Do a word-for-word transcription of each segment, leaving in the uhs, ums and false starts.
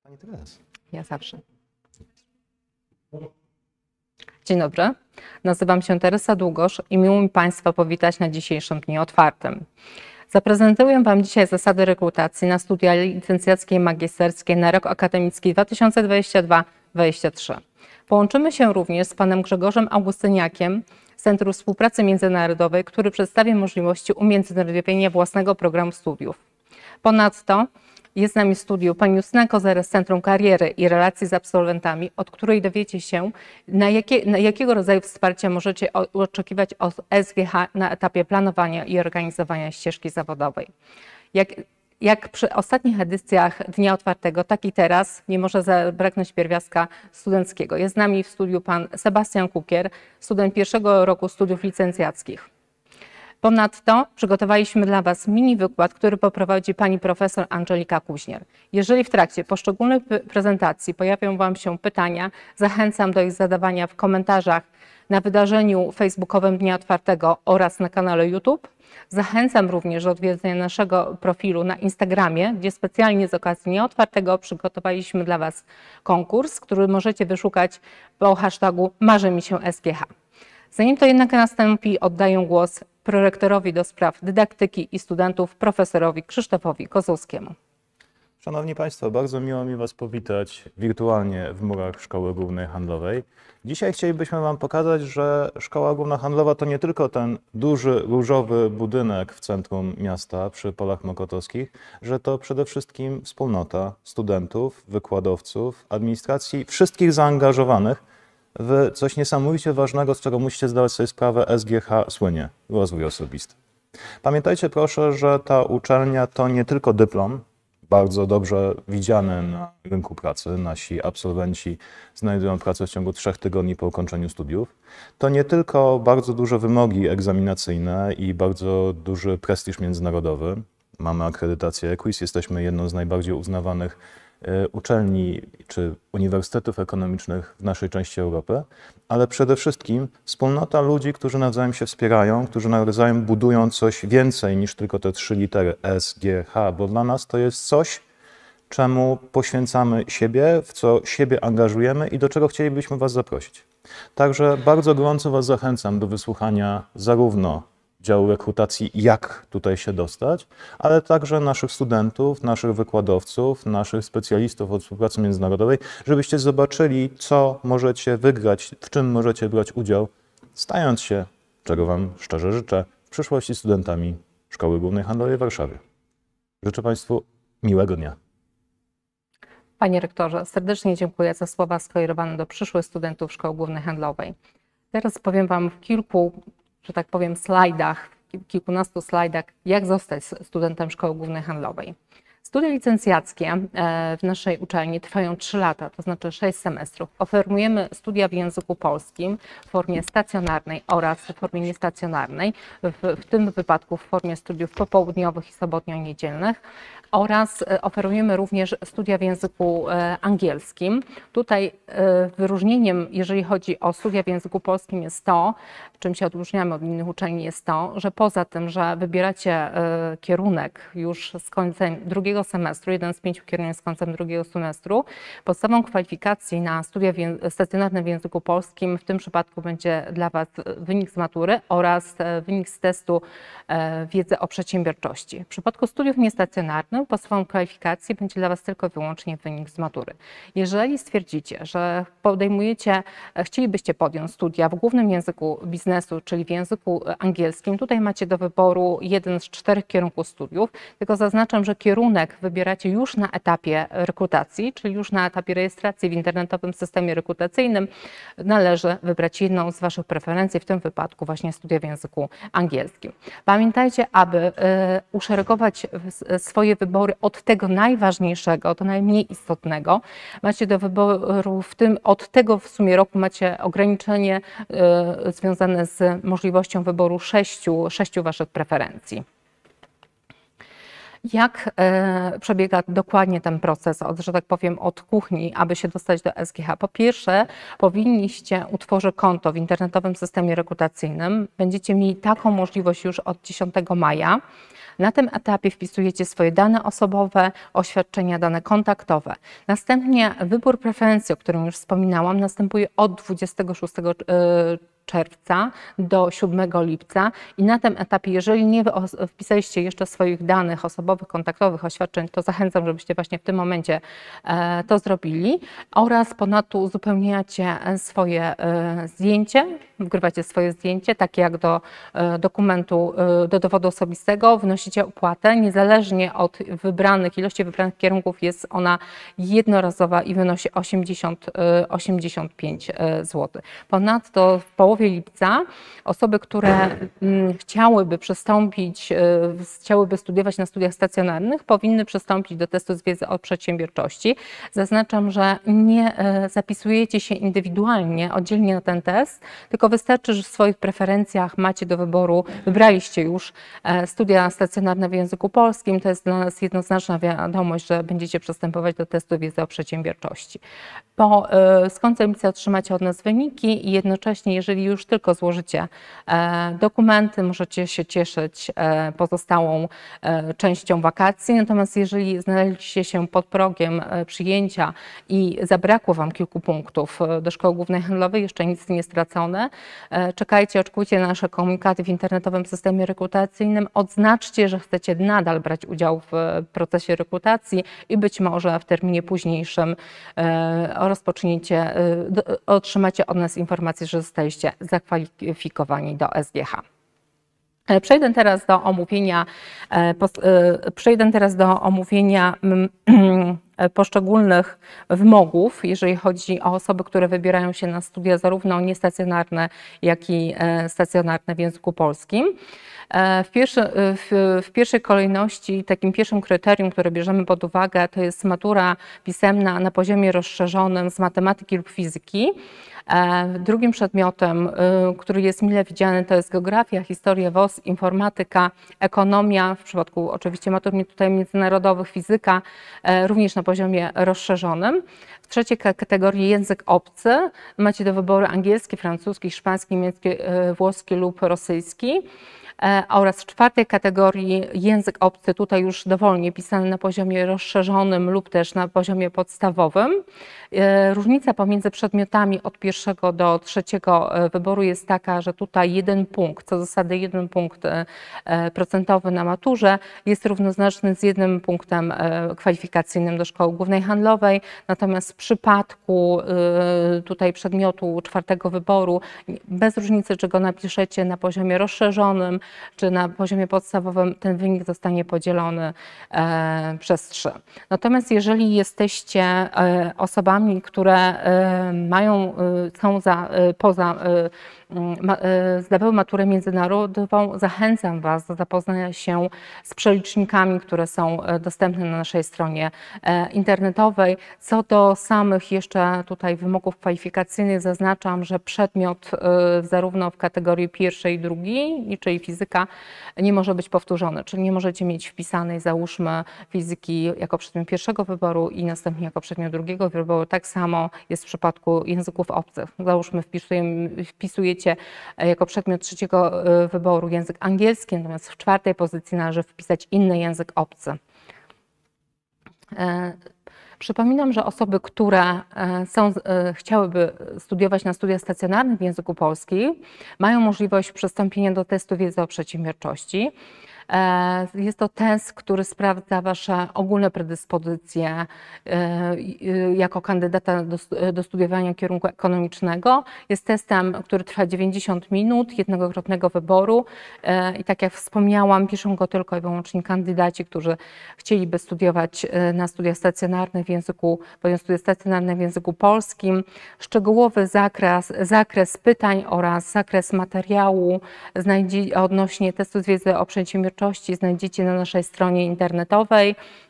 Pani Teres. Ja zawsze. Dzień dobry, nazywam się Teresa Długosz i miło mi Państwa powitać na dzisiejszym dniu otwartym. Zaprezentuję Wam dzisiaj zasady rekrutacji na studia licencjackie i magisterskie na rok akademicki dwa tysiące dwudziesty drugi dwudziesty trzeci. Połączymy się również z panem Grzegorzem Augustyniakiem z Centrum Współpracy Międzynarodowej, który przedstawi możliwości umiędzynarodowienia własnego programu studiów. Ponadto jest z nami w studiu pani Justyna Kozery z Centrum Kariery i Relacji z Absolwentami, od której dowiecie się, na, jakie, na jakiego rodzaju wsparcia możecie oczekiwać od S G H na etapie planowania i organizowania ścieżki zawodowej. Jak, jak przy ostatnich edycjach Dnia Otwartego, tak i teraz nie może zabraknąć pierwiastka studenckiego. Jest z nami w studiu pan Sebastian Kukier, student pierwszego roku studiów licencjackich. Ponadto przygotowaliśmy dla Was mini wykład, który poprowadzi pani profesor Angelika Kuźnier. Jeżeli w trakcie poszczególnych prezentacji pojawią Wam się pytania, zachęcam do ich zadawania w komentarzach na wydarzeniu facebookowym Dnia Otwartego oraz na kanale YouTube. Zachęcam również do odwiedzenia naszego profilu na Instagramie, gdzie specjalnie z okazji Dnia Otwartego przygotowaliśmy dla Was konkurs, który możecie wyszukać po hashtagu Marzy mi się S G H. Zanim to jednak nastąpi, oddaję głos prorektorowi do spraw dydaktyki i studentów, profesorowi Krzysztofowi Kozłowskiemu. Szanowni Państwo, bardzo miło mi Was powitać wirtualnie w murach Szkoły Głównej Handlowej. Dzisiaj chcielibyśmy Wam pokazać, że Szkoła Główna Handlowa to nie tylko ten duży, różowy budynek w centrum miasta przy Polach Mokotowskich, że to przede wszystkim wspólnota studentów, wykładowców, administracji, wszystkich zaangażowanych w coś niesamowicie ważnego, z czego musicie zdawać sobie sprawę, S G H słynie, rozwój osobisty. Pamiętajcie proszę, że ta uczelnia to nie tylko dyplom, bardzo dobrze widziany na rynku pracy. Nasi absolwenci znajdują pracę w ciągu trzech tygodni po ukończeniu studiów. To nie tylko bardzo duże wymogi egzaminacyjne i bardzo duży prestiż międzynarodowy. Mamy akredytację EQUIS, jesteśmy jedną z najbardziej uznawanych uczelni czy uniwersytetów ekonomicznych w naszej części Europy, ale przede wszystkim wspólnota ludzi, którzy nawzajem się wspierają, którzy nawzajem budują coś więcej niż tylko te trzy litery S G H, bo dla nas to jest coś, czemu poświęcamy siebie, w co siebie angażujemy i do czego chcielibyśmy Was zaprosić. Także bardzo gorąco Was zachęcam do wysłuchania zarówno działu rekrutacji, jak tutaj się dostać, ale także naszych studentów, naszych wykładowców, naszych specjalistów od współpracy międzynarodowej, żebyście zobaczyli, co możecie wygrać, w czym możecie brać udział, stając się, czego Wam szczerze życzę, w przyszłości studentami Szkoły Głównej Handlowej w Warszawie. Życzę Państwu miłego dnia. Panie rektorze, serdecznie dziękuję za słowa skierowane do przyszłych studentów Szkoły Głównej Handlowej. Teraz powiem Wam w kilku, że tak powiem, slajdach, kilkunastu slajdach, jak zostać studentem Szkoły Głównej Handlowej. Studia licencjackie w naszej uczelni trwają trzy lata, to znaczy sześć semestrów. Oferujemy studia w języku polskim w formie stacjonarnej oraz w formie niestacjonarnej, w, w tym wypadku w formie studiów popołudniowych i sobotnio-niedzielnych. Oraz oferujemy również studia w języku angielskim. Tutaj wyróżnieniem, jeżeli chodzi o studia w języku polskim, jest to, czym się odróżniamy od innych uczelni, jest to, że poza tym, że wybieracie kierunek już z końcem drugiego semestru, jeden z pięciu kierunków z końcem drugiego semestru, podstawą kwalifikacji na studia stacjonarne w języku polskim w tym przypadku będzie dla Was wynik z matury oraz wynik z testu wiedzy o przedsiębiorczości. W przypadku studiów niestacjonarnych podstawą kwalifikacji będzie dla Was tylko i wyłącznie wynik z matury. Jeżeli stwierdzicie, że podejmujecie, chcielibyście podjąć studia w głównym języku biznesu, czyli w języku angielskim, tutaj macie do wyboru jeden z czterech kierunków studiów, tylko zaznaczam, że kierunek wybieracie już na etapie rekrutacji, czyli już na etapie rejestracji w internetowym systemie rekrutacyjnym. Należy wybrać jedną z Waszych preferencji, w tym wypadku właśnie studia w języku angielskim. Pamiętajcie, aby uszeregować swoje wybory od tego najważniejszego do najmniej istotnego. Macie do wyboru w tym, od tego w sumie roku macie ograniczenie y, związane z możliwością wyboru sześciu, sześciu Waszych preferencji. Jak e, przebiega dokładnie ten proces, od, że tak powiem, od kuchni, aby się dostać do S G H? Po pierwsze, powinniście utworzyć konto w internetowym systemie rekrutacyjnym. Będziecie mieli taką możliwość już od dziesiątego maja. Na tym etapie wpisujecie swoje dane osobowe, oświadczenia, dane kontaktowe. Następnie wybór preferencji, o którym już wspominałam, następuje od dwudziestego szóstego czerwca do siódmego lipca i na tym etapie, jeżeli nie wpisaliście jeszcze swoich danych osobowych, kontaktowych, oświadczeń, to zachęcam, żebyście właśnie w tym momencie to zrobili oraz ponadto uzupełniacie swoje zdjęcie, wgrywacie swoje zdjęcie, takie jak do dokumentu, do dowodu osobistego, wnosicie opłatę, niezależnie od wybranych, ilości wybranych kierunków jest ona jednorazowa i wynosi osiemdziesiąt, osiemdziesiąt pięć złotych. Ponadto w połowie lipca osoby, które chciałyby przystąpić, chciałyby studiować na studiach stacjonarnych, powinny przystąpić do testu z wiedzy o przedsiębiorczości. Zaznaczam, że nie zapisujecie się indywidualnie, oddzielnie na ten test, tylko wystarczy, że w swoich preferencjach macie do wyboru, wybraliście już studia stacjonarne w języku polskim. To jest dla nas jednoznaczna wiadomość, że będziecie przystępować do testu wiedzy o przedsiębiorczości. Po, z końcem lipca otrzymacie od nas wyniki i jednocześnie, jeżeli już tylko złożycie dokumenty, możecie się cieszyć pozostałą częścią wakacji. Natomiast jeżeli znaleźliście się pod progiem przyjęcia i zabrakło Wam kilku punktów do Szkoły Głównej Handlowej, jeszcze nic nie stracone, czekajcie, oczekujcie na nasze komunikaty w internetowym systemie rekrutacyjnym, odznaczcie, że chcecie nadal brać udział w procesie rekrutacji i być może w terminie późniejszym rozpoczniecie, otrzymacie od nas informację, że zostaliście zakwalifikowani do S G H. Przejdę teraz do omówienia, przejdę teraz do omówienia poszczególnych wymogów, jeżeli chodzi o osoby, które wybierają się na studia zarówno niestacjonarne, jak i stacjonarne w języku polskim. W, pierwszy, w, w pierwszej kolejności takim pierwszym kryterium, które bierzemy pod uwagę, to jest matura pisemna na poziomie rozszerzonym z matematyki lub fizyki. Drugim przedmiotem, który jest mile widziany, to jest geografia, historia, W O S, informatyka, ekonomia, w przypadku oczywiście matur tutaj międzynarodowych, fizyka, również na poziomie rozszerzonym. W trzeciej kategorii język obcy. Macie do wyboru angielski, francuski, hiszpański, niemiecki, włoski lub rosyjski. Oraz w czwartej kategorii język obcy, tutaj już dowolnie pisany na poziomie rozszerzonym lub też na poziomie podstawowym. Różnica pomiędzy przedmiotami od pierwszego do trzeciego wyboru jest taka, że tutaj jeden punkt, co zasady jeden punkt procentowy na maturze jest równoznaczny z jednym punktem kwalifikacyjnym do Szkoły Głównej Handlowej. Natomiast w przypadku tutaj przedmiotu czwartego wyboru, bez różnicy, czy go napiszecie na poziomie rozszerzonym, czy na poziomie podstawowym, ten wynik zostanie podzielony e, przez trzy. Natomiast jeżeli jesteście e, osobami, które e, mają, e, są za, e, poza, e, ma, e, zdawały maturę międzynarodową, zachęcam Was do zapoznania się z przelicznikami, które są dostępne na naszej stronie e, internetowej. Co do samych jeszcze tutaj wymogów kwalifikacyjnych, zaznaczam, że przedmiot e, zarówno w kategorii pierwszej i drugiej, czyli fizyka, nie może być powtórzony, czyli nie możecie mieć wpisanej, załóżmy, fizyki jako przedmiot pierwszego wyboru i następnie jako przedmiot drugiego wyboru. Tak samo jest w przypadku języków obcych. Załóżmy, wpisujecie jako przedmiot trzeciego wyboru język angielski, natomiast w czwartej pozycji należy wpisać inny język obcy. Przypominam, że osoby, które są, chciałyby studiować na studiach stacjonarnych w języku polskim, mają możliwość przystąpienia do testu wiedzy o przedsiębiorczości. Jest to test, który sprawdza Wasze ogólne predyspozycje jako kandydata do, do studiowania kierunku ekonomicznego. Jest testem, który trwa dziewięćdziesiąt minut, jednokrotnego wyboru i tak jak wspomniałam, piszą go tylko i wyłącznie kandydaci, którzy chcieliby studiować na studiach stacjonarnych w języku, bądź studia stacjonarne w języku polskim. Szczegółowy zakres, zakres pytań oraz zakres materiału znajdzie, odnośnie testu z wiedzy o przedsiębiorczości znajdziecie na naszej stronie internetowej.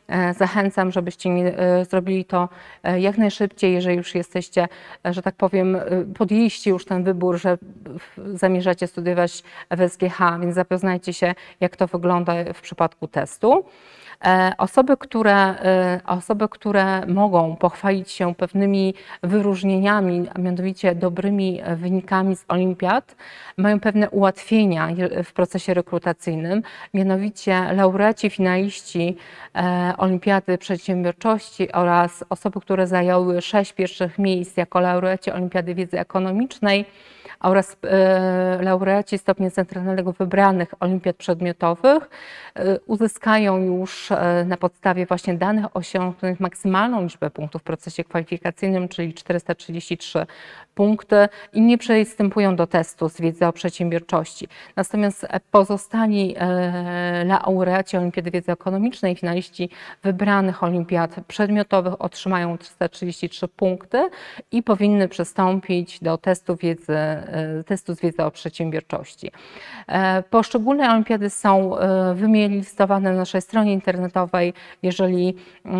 Zachęcam, żebyście nie zrobili to jak najszybciej, jeżeli już jesteście, że tak powiem, podjęliście już ten wybór, że zamierzacie studiować w S G H, więc zapoznajcie się, jak to wygląda w przypadku testu. Osoby, które, osoby, które mogą pochwalić się pewnymi wyróżnieniami, a mianowicie dobrymi wynikami z olimpiad, mają pewne ułatwienia w procesie rekrutacyjnym, mianowicie laureaci, finaliści Olimpiady Przedsiębiorczości oraz osoby, które zajęły sześć pierwszych miejsc jako laureaci Olimpiady Wiedzy Ekonomicznej oraz laureaci stopnia centralnego wybranych olimpiad przedmiotowych uzyskają już na podstawie właśnie danych osiągniętych maksymalną liczbę punktów w procesie kwalifikacyjnym, czyli czterysta trzydzieści trzy punkty i nie przystępują do testu z wiedzy o przedsiębiorczości. Natomiast pozostali laureaci Olimpiady Wiedzy Ekonomicznej, finaliści wybranych olimpiad przedmiotowych otrzymają trzysta trzydzieści trzy punkty i powinny przystąpić do testu wiedzy testu z wiedzy o przedsiębiorczości. Poszczególne olimpiady są wylistowane na naszej stronie internetowej. Jeżeli,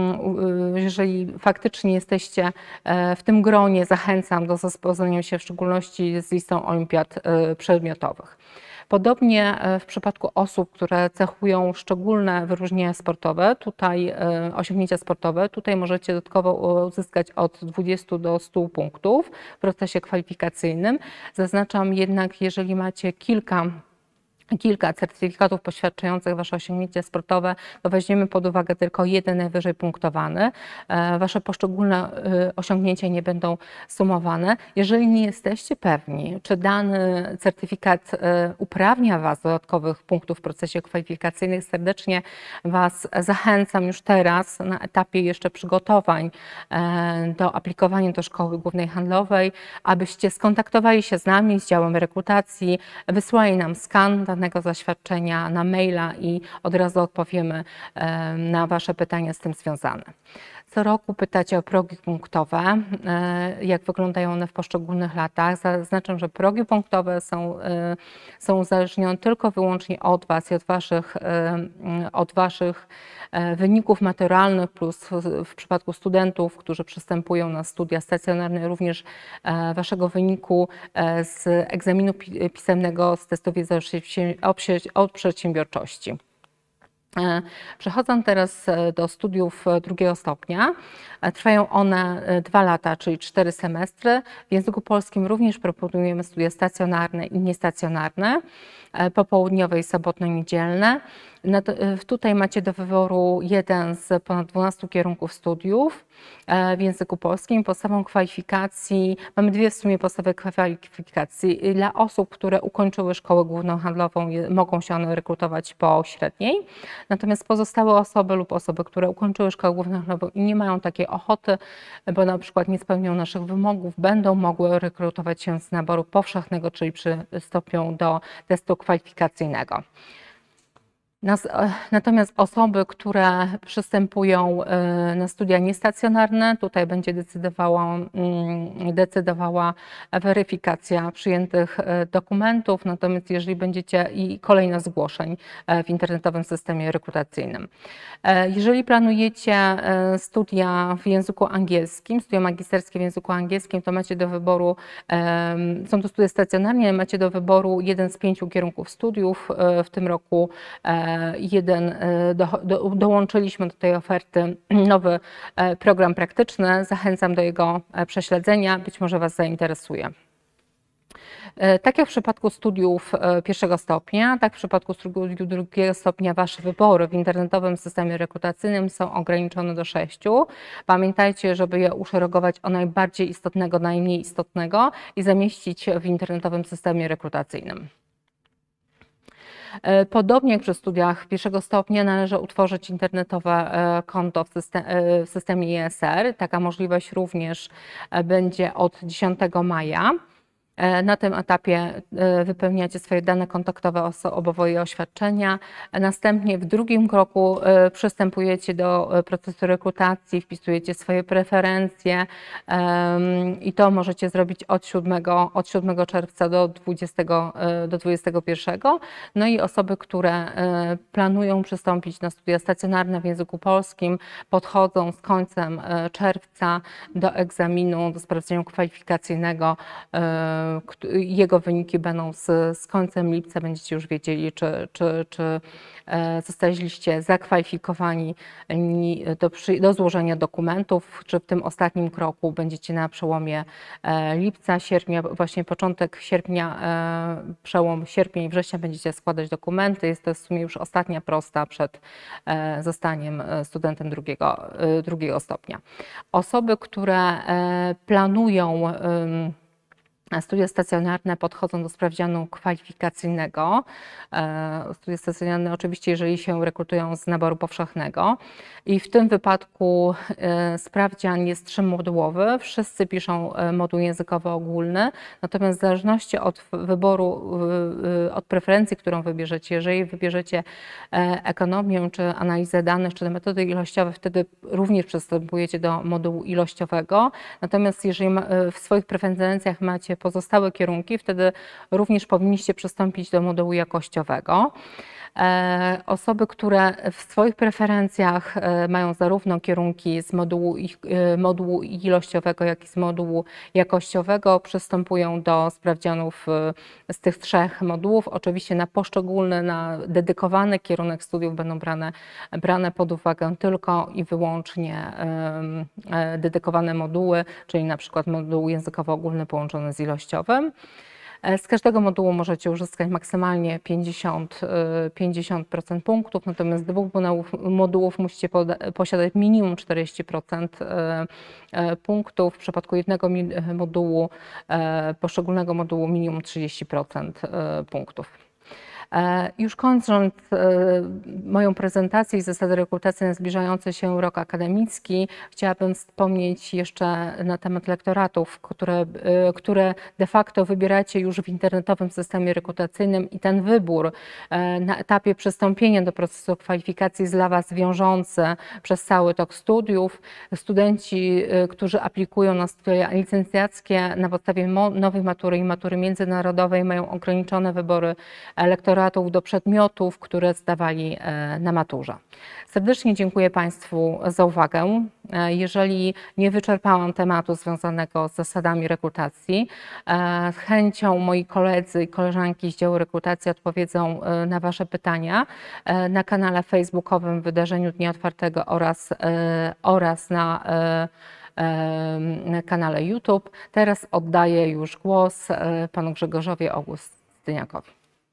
jeżeli faktycznie jesteście w tym gronie, zachęcam do zapoznania się w szczególności z listą olimpiad przedmiotowych. Podobnie w przypadku osób, które cechują szczególne wyróżnienia sportowe, tutaj osiągnięcia sportowe, tutaj możecie dodatkowo uzyskać od dwudziestu do stu punktów w procesie kwalifikacyjnym. Zaznaczam jednak, jeżeli macie kilka kilka certyfikatów poświadczających Wasze osiągnięcia sportowe, to weźmiemy pod uwagę tylko jeden najwyżej punktowany. Wasze poszczególne osiągnięcia nie będą sumowane. Jeżeli nie jesteście pewni, czy dany certyfikat uprawnia Was do dodatkowych punktów w procesie kwalifikacyjnym, serdecznie Was zachęcam już teraz na etapie jeszcze przygotowań do aplikowania do Szkoły Głównej Handlowej, abyście skontaktowali się z nami, z działem rekrutacji, wysłali nam skan danego zaświadczenia na maila i od razu odpowiemy na Wasze pytania z tym związane. Co roku pytacie o progi punktowe, jak wyglądają one w poszczególnych latach. Zaznaczam, że progi punktowe są, są uzależnione tylko wyłącznie od Was i od Waszych, od waszych wyników maturalnych, plus w przypadku studentów, którzy przystępują na studia stacjonarne, również Waszego wyniku z egzaminu pisemnego z testu wiedzy o przedsiębiorczości. Przechodząc teraz do studiów drugiego stopnia. Trwają one dwa lata, czyli cztery semestry. W języku polskim również proponujemy studia stacjonarne i niestacjonarne, popołudniowe i sobotno-niedzielne. Tutaj macie do wyboru jeden z ponad dwunastu kierunków studiów w języku polskim. Podstawą kwalifikacji, mamy dwie w sumie podstawy kwalifikacji. Dla osób, które ukończyły Szkołę Główną Handlową, mogą się one rekrutować po średniej. Natomiast pozostałe osoby lub osoby, które ukończyły Szkołę Główną Handlową i nie mają takiej ochoty, bo na przykład nie spełnią naszych wymogów, będą mogły rekrutować się z naboru powszechnego, czyli przystąpią do testu kwalifikacyjnego. Natomiast osoby, które przystępują na studia niestacjonarne, tutaj będzie decydowała, decydowała weryfikacja przyjętych dokumentów, natomiast jeżeli będziecie i kolejne zgłoszeń w internetowym systemie rekrutacyjnym. Jeżeli planujecie studia w języku angielskim, studia magisterskie w języku angielskim, to macie do wyboru, są to studia stacjonarne, macie do wyboru jeden z pięciu kierunków studiów. W tym roku jeden do, do, dołączyliśmy do tej oferty nowy program praktyczny. Zachęcam do jego prześledzenia, być może Was zainteresuje. Tak jak w przypadku studiów pierwszego stopnia, tak w przypadku studiów drugiego stopnia Wasze wybory w internetowym systemie rekrutacyjnym są ograniczone do sześciu. Pamiętajcie, żeby je uszeregować od najbardziej istotnego do najmniej istotnego i zamieścić w internetowym systemie rekrutacyjnym. Podobnie jak przy studiach pierwszego stopnia należy utworzyć internetowe konto w, system, w systemie E S R. Taka możliwość również będzie od dziesiątego maja. Na tym etapie wypełniacie swoje dane kontaktowe osobowe i oświadczenia. Następnie w drugim kroku przystępujecie do procesu rekrutacji, wpisujecie swoje preferencje i to możecie zrobić od siódmego, od siódmego czerwca do dwudziestego, do dwudziestego pierwszego. No i osoby, które planują przystąpić na studia stacjonarne w języku polskim, podchodzą z końcem czerwca do egzaminu, do sprawdzenia kwalifikacyjnego. Jego wyniki będą z, z końcem lipca, będziecie już wiedzieli, czy, czy, czy zostaliście zakwalifikowani do, do złożenia dokumentów, czy w tym ostatnim kroku będziecie na przełomie lipca, sierpnia, właśnie początek sierpnia, przełom sierpnia i września będziecie składać dokumenty. Jest to w sumie już ostatnia prosta przed zostaniem studentem drugiego, drugiego stopnia. Osoby, które planują studia stacjonarne, podchodzą do sprawdzianu kwalifikacyjnego. Studia stacjonarne oczywiście, jeżeli się rekrutują z naboru powszechnego. I w tym wypadku sprawdzian jest trzymodułowy. Wszyscy piszą moduł językowy ogólny. Natomiast w zależności od wyboru, od preferencji, którą wybierzecie, jeżeli wybierzecie ekonomię, czy analizę danych, czy metody ilościowe, wtedy również przystępujecie do modułu ilościowego. Natomiast jeżeli w swoich preferencjach macie pozostałe kierunki, wtedy również powinniście przystąpić do modułu jakościowego. Osoby, które w swoich preferencjach mają zarówno kierunki z modułu, modułu ilościowego, jak i z modułu jakościowego, przystępują do sprawdzianów z tych trzech modułów. Oczywiście na poszczególny, na dedykowany kierunek studiów będą brane, brane pod uwagę tylko i wyłącznie dedykowane moduły, czyli na przykład moduł językowy ogólny połączony z ilościowym. Z każdego modułu możecie uzyskać maksymalnie pięćdziesiąt, pięćdziesiąt procent punktów, natomiast z dwóch modułów musicie posiadać minimum czterdzieści procent punktów. W przypadku jednego modułu, poszczególnego modułu minimum trzydzieści procent punktów. Już kończąc moją prezentację i zasady rekrutacji na zbliżający się rok akademicki, chciałabym wspomnieć jeszcze na temat lektoratów, które, które de facto wybieracie już w internetowym systemie rekrutacyjnym i ten wybór na etapie przystąpienia do procesu kwalifikacji jest dla Was wiążący przez cały tok studiów. Studenci, którzy aplikują na studia licencjackie na podstawie nowej matury i matury międzynarodowej, mają ograniczone wybory lektoratów do przedmiotów, które zdawali na maturze. Serdecznie dziękuję Państwu za uwagę. Jeżeli nie wyczerpałam tematu związanego z zasadami rekrutacji, z chęcią moi koledzy i koleżanki z działu rekrutacji odpowiedzą na Wasze pytania na kanale facebookowym Wydarzeniu Dnia Otwartego oraz, oraz na kanale YouTube. Teraz oddaję już głos panu Grzegorzowi Augustyniakowi.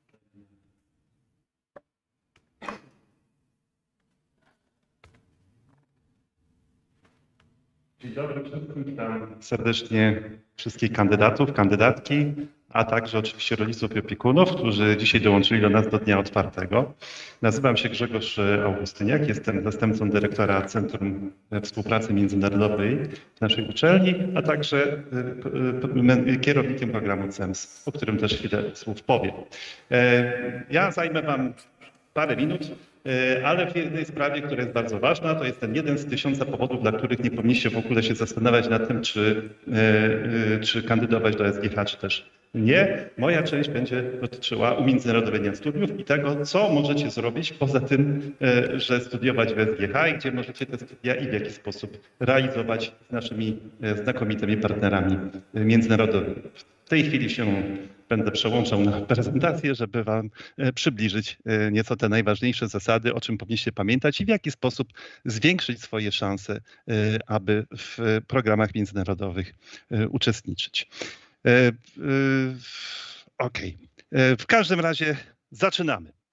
Dzień dobry wszystkim, witam serdecznie wszystkich kandydatów, kandydatki, a także oczywiście rodziców i opiekunów, którzy dzisiaj dołączyli do nas do Dnia Otwartego. Nazywam się Grzegorz Augustyniak, jestem zastępcą dyrektora Centrum Współpracy Międzynarodowej w naszej uczelni, a także kierownikiem programu C E M S, o którym też chwilę słów powiem. Ja zajmę Wam parę minut, ale w jednej sprawie, która jest bardzo ważna, to jest ten jeden z tysiąca powodów, dla których nie powinniście w ogóle się zastanawiać nad tym, czy, czy kandydować do S G H, czy też nie. Moja część będzie dotyczyła umiędzynarodowienia studiów i tego, co możecie zrobić poza tym, że studiować w S G H i gdzie możecie te studia i w jaki sposób realizować z naszymi znakomitymi partnerami międzynarodowymi. W tej chwili się będę przełączał na prezentację, żeby Wam przybliżyć nieco te najważniejsze zasady, o czym powinniście pamiętać i w jaki sposób zwiększyć swoje szanse, aby w programach międzynarodowych uczestniczyć. Ok. W każdym razie zaczynamy.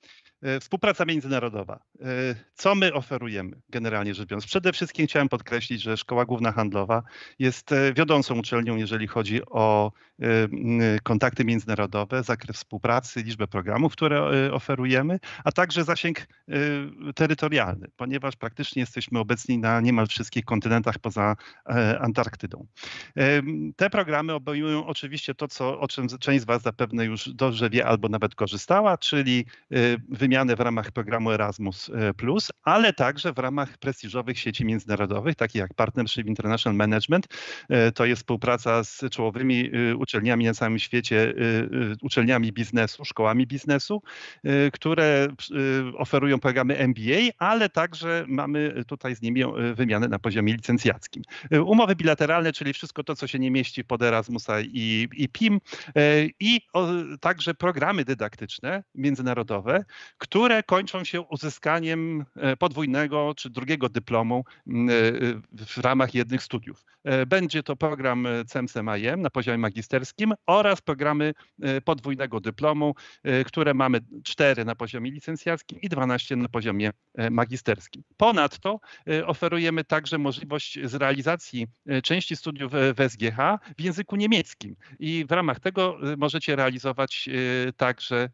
Współpraca międzynarodowa. Co my oferujemy generalnie rzecz biorąc? Przede wszystkim chciałem podkreślić, że Szkoła Główna Handlowa jest wiodącą uczelnią, jeżeli chodzi o kontakty międzynarodowe, zakres współpracy, liczbę programów, które oferujemy, a także zasięg terytorialny, ponieważ praktycznie jesteśmy obecni na niemal wszystkich kontynentach poza Antarktydą. Te programy obejmują oczywiście to, co, o czym część z Was zapewne już dobrze wie albo nawet korzystała, czyli wymianę w ramach programu Erasmus plus, ale także w ramach prestiżowych sieci międzynarodowych, takich jak Partnership International Management. To jest współpraca z czołowymi uczelniami na całym świecie, uczelniami biznesu, szkołami biznesu, które oferują programy M B A, ale także mamy tutaj z nimi wymianę na poziomie licencjackim. Umowy bilateralne, czyli wszystko to, co się nie mieści pod Erasmusa i, i P I M, i o, także programy dydaktyczne międzynarodowe, które kończą się uzyskaniem podwójnego czy drugiego dyplomu w ramach jednych studiów. Będzie to program C E M S M I M na poziomie magisterskim oraz programy podwójnego dyplomu, które mamy cztery na poziomie licencjackim i dwanaście na poziomie magisterskim. Ponadto oferujemy także możliwość zrealizacji części studiów w S G H w języku niemieckim i w ramach tego możecie realizować także,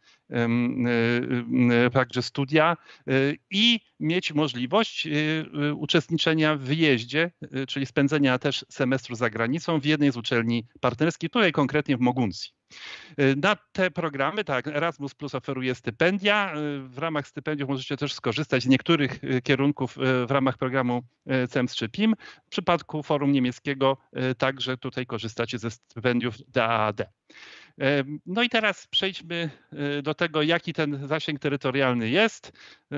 także studia i mieć możliwość uczestniczenia w wyjeździe, czyli spędzenia też semestru za granicą w jednej z uczelni partnerskich, tutaj konkretnie w Moguncji. Na te programy, tak, Erasmus Plus oferuje stypendia. W ramach stypendiów możecie też skorzystać z niektórych kierunków w ramach programu C E M S czy P I M. W przypadku Forum Niemieckiego także tutaj korzystacie ze stypendiów D A A D. No i teraz przejdźmy do tego, jaki ten zasięg terytorialny jest.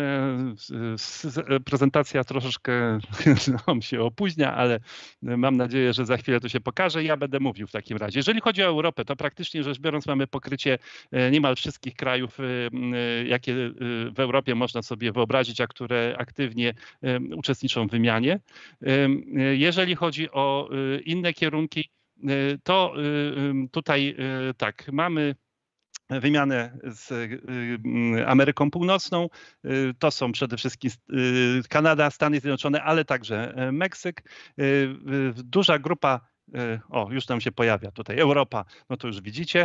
Prezentacja troszeczkę nam się opóźnia, ale mam nadzieję, że za chwilę to się pokaże. Ja będę mówił w takim razie. Jeżeli chodzi o Europę, to praktycznie rzecz biorąc mamy pokrycie niemal wszystkich krajów, jakie w Europie można sobie wyobrazić, a które aktywnie uczestniczą w wymianie. Jeżeli chodzi o inne kierunki, to tutaj tak, mamy wymianę z Ameryką Północną. To są przede wszystkim Kanada, Stany Zjednoczone, ale także Meksyk. Duża grupa, o, już nam się pojawia tutaj Europa, no to już widzicie,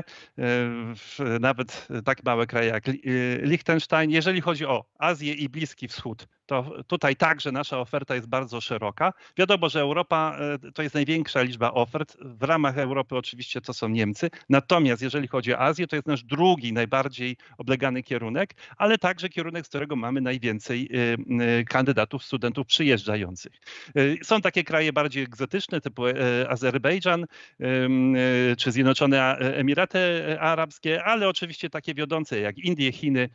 nawet tak małe kraje jak Liechtenstein. Jeżeli chodzi o Azję i Bliski Wschód, to tutaj także nasza oferta jest bardzo szeroka. Wiadomo, że Europa to jest największa liczba ofert. W ramach Europy oczywiście to są Niemcy. Natomiast jeżeli chodzi o Azję, to jest nasz drugi, najbardziej oblegany kierunek, ale także kierunek, z którego mamy najwięcej kandydatów, studentów przyjeżdżających. Są takie kraje bardziej egzotyczne, typu Azerbejdżan czy Zjednoczone Emiraty Arabskie, ale oczywiście takie wiodące jak Indie, Chiny.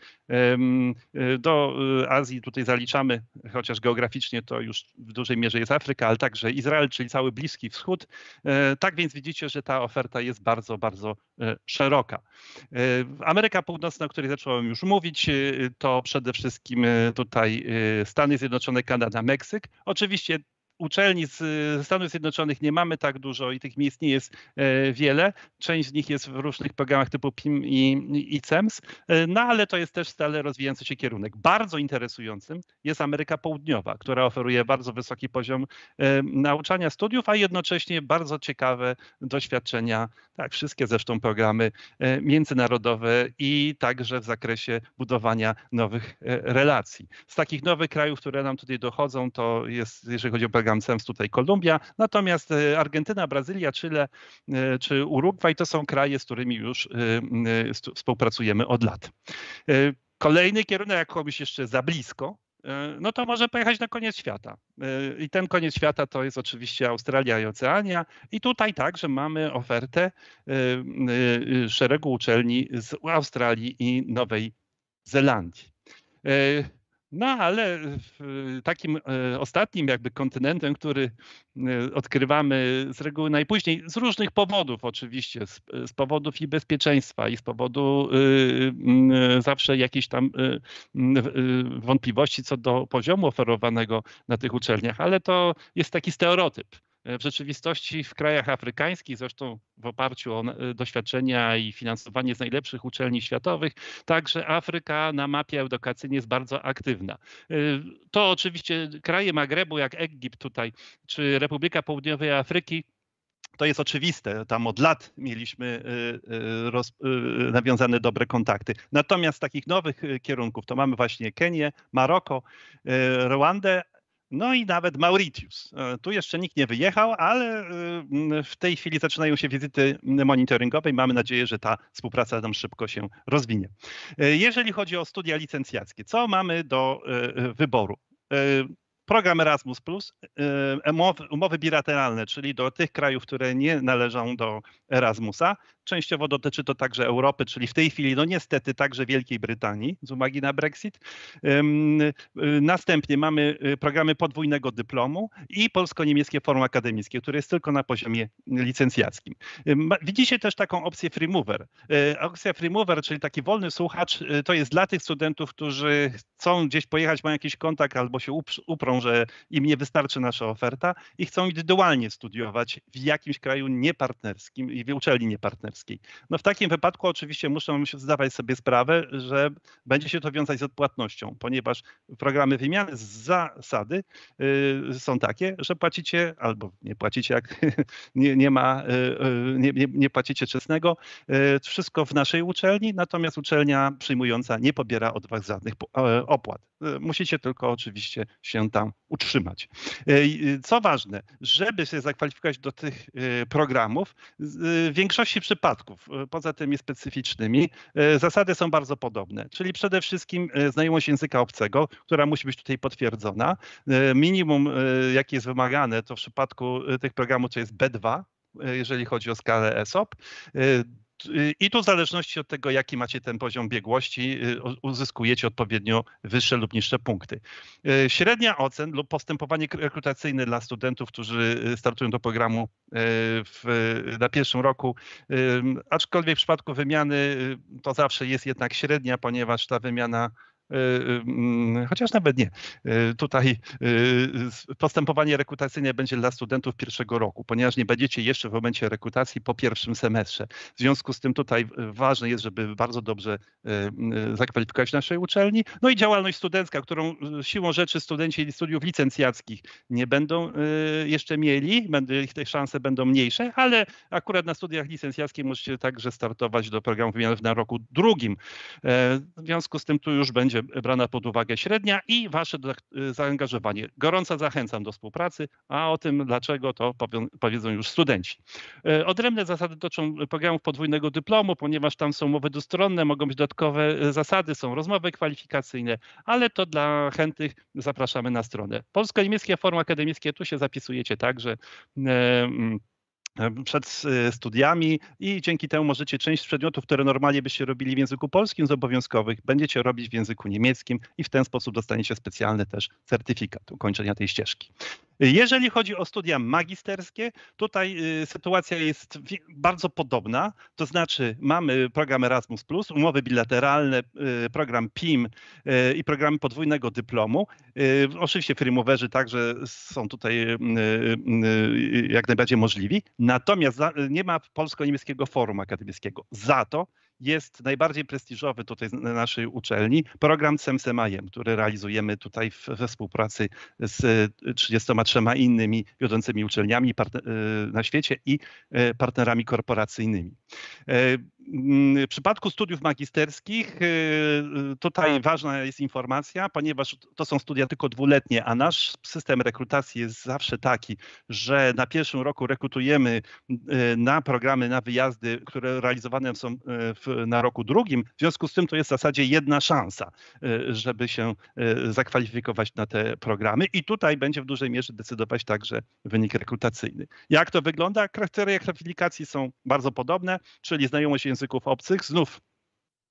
Do Azji tutaj zaliczamy, chociaż geograficznie to już w dużej mierze jest Afryka, ale także Izrael, czyli cały Bliski Wschód. Tak więc widzicie, że ta oferta jest bardzo, bardzo szeroka. Ameryka Północna, o której zacząłem już mówić, to przede wszystkim tutaj Stany Zjednoczone, Kanada, Meksyk. Oczywiście uczelni z Stanów Zjednoczonych nie mamy tak dużo i tych miejsc nie jest wiele. Część z nich jest w różnych programach typu P I M i, i C E M S, no ale to jest też stale rozwijający się kierunek. Bardzo interesującym jest Ameryka Południowa, która oferuje bardzo wysoki poziom nauczania, studiów, a jednocześnie bardzo ciekawe doświadczenia, tak, wszystkie zresztą programy międzynarodowe i także w zakresie budowania nowych relacji. Z takich nowych krajów, które nam tutaj dochodzą, to jest, jeżeli chodzi o program C E M S, tutaj Kolumbia, natomiast Argentyna, Brazylia, Chile czy Urugwaj to są kraje, z którymi już współpracujemy od lat. Kolejny kierunek, jak komuś jeszcze za blisko, no to może pojechać na koniec świata. I ten koniec świata to jest oczywiście Australia i Oceania. I tutaj także mamy ofertę szeregu uczelni z Australii i Nowej Zelandii. No ale takim ostatnim jakby kontynentem, który odkrywamy z reguły najpóźniej, z różnych powodów oczywiście, z, z powodów i bezpieczeństwa i z powodu y, zawsze jakiejś tam y, wątpliwości co do poziomu oferowanego na tych uczelniach, ale to jest taki stereotyp. W rzeczywistości w krajach afrykańskich, zresztą w oparciu o doświadczenia i finansowanie z najlepszych uczelni światowych, także Afryka na mapie edukacyjnej jest bardzo aktywna. To oczywiście kraje Magrebu jak Egipt tutaj, czy Republika Południowej Afryki, to jest oczywiste, tam od lat mieliśmy roz, nawiązane dobre kontakty. Natomiast z takich nowych kierunków to mamy właśnie Kenię, Maroko, Rwandę, no i nawet Mauritius. Tu jeszcze nikt nie wyjechał, ale w tej chwili zaczynają się wizyty monitoringowe i mamy nadzieję, że ta współpraca nam szybko się rozwinie. Jeżeli chodzi o studia licencjackie, co mamy do wyboru? Program Erasmus plus, umowy, umowy bilateralne, czyli do tych krajów, które nie należą do Erasmusa. Częściowo dotyczy to także Europy, czyli w tej chwili no niestety także Wielkiej Brytanii z uwagi na Brexit. Następnie mamy programy podwójnego dyplomu i polsko-niemieckie forum akademickie, które jest tylko na poziomie licencjackim. Widzicie też taką opcję free mover. Opcja free mover, czyli taki wolny słuchacz, to jest dla tych studentów, którzy chcą gdzieś pojechać, mają jakiś kontakt albo się uprą, że im nie wystarczy nasza oferta i chcą indywidualnie studiować w jakimś kraju niepartnerskim i w uczelni niepartnerskiej. No w takim wypadku oczywiście muszą zdawać sobie sprawę, że będzie się to wiązać z odpłatnością, ponieważ programy wymiany z zasady y, są takie, że płacicie albo nie płacicie, jak nie, nie ma, y, nie, nie, nie płacicie czesnego, y, wszystko w naszej uczelni, natomiast uczelnia przyjmująca nie pobiera od was żadnych opłat. Y, musicie tylko oczywiście się tam utrzymać. Co ważne, żeby się zakwalifikować do tych programów, w większości przypadków, poza tymi specyficznymi, zasady są bardzo podobne, czyli przede wszystkim znajomość języka obcego, która musi być tutaj potwierdzona. Minimum, jakie jest wymagane, to w przypadku tych programów to jest B dwa, jeżeli chodzi o skalę E S O P. I tu w zależności od tego, jaki macie ten poziom biegłości, uzyskujecie odpowiednio wyższe lub niższe punkty. Średnia ocen lub postępowanie rekrutacyjne dla studentów, którzy startują do programu w, na pierwszym roku, aczkolwiek w przypadku wymiany to zawsze jest jednak średnia, ponieważ ta wymiana chociaż nawet nie. Tutaj postępowanie rekrutacyjne będzie dla studentów pierwszego roku, ponieważ nie będziecie jeszcze w momencie rekrutacji po pierwszym semestrze. W związku z tym tutaj ważne jest, żeby bardzo dobrze zakwalifikować w naszej uczelni. No i działalność studencka, którą siłą rzeczy studenci studiów licencjackich nie będą jeszcze mieli, te szanse będą mniejsze, ale akurat na studiach licencjackich możecie także startować do programu wymianowych na roku drugim. W związku z tym tu już będzie brana pod uwagę średnia i wasze zaangażowanie. Gorąco zachęcam do współpracy, a o tym dlaczego to powiedzą już studenci. Odrębne zasady dotyczą programów podwójnego dyplomu, ponieważ tam są umowy dwustronne, mogą być dodatkowe zasady, są rozmowy kwalifikacyjne, ale to dla chętnych zapraszamy na stronę. Polsko-niemieckie forum akademickie, tu się zapisujecie także przed studiami i dzięki temu możecie część przedmiotów, które normalnie byście robili w języku polskim z obowiązkowych, będziecie robić w języku niemieckim i w ten sposób dostaniecie specjalny też certyfikat ukończenia tej ścieżki. Jeżeli chodzi o studia magisterskie, tutaj sytuacja jest bardzo podobna, to znaczy mamy program Erasmus plus, umowy bilateralne, program P I M i programy podwójnego dyplomu. Oczywiście freemoverzy także są tutaj jak najbardziej możliwi, natomiast nie ma polsko-niemieckiego forum akademickiego. Za to jest najbardziej prestiżowy tutaj na naszej uczelni program C E M S E M A I E M, który realizujemy tutaj we współpracy z trzydziestoma trzema innymi wiodącymi uczelniami na świecie i partnerami korporacyjnymi. W przypadku studiów magisterskich tutaj ważna jest informacja, ponieważ to są studia tylko dwuletnie, a nasz system rekrutacji jest zawsze taki, że na pierwszym roku rekrutujemy na programy, na wyjazdy, które realizowane są w, na roku drugim. W związku z tym to jest w zasadzie jedna szansa, żeby się zakwalifikować na te programy i tutaj będzie w dużej mierze decydować także wynik rekrutacyjny. Jak to wygląda? Kryteria kwalifikacji są bardzo podobne, czyli znajomość języków obcych. Znów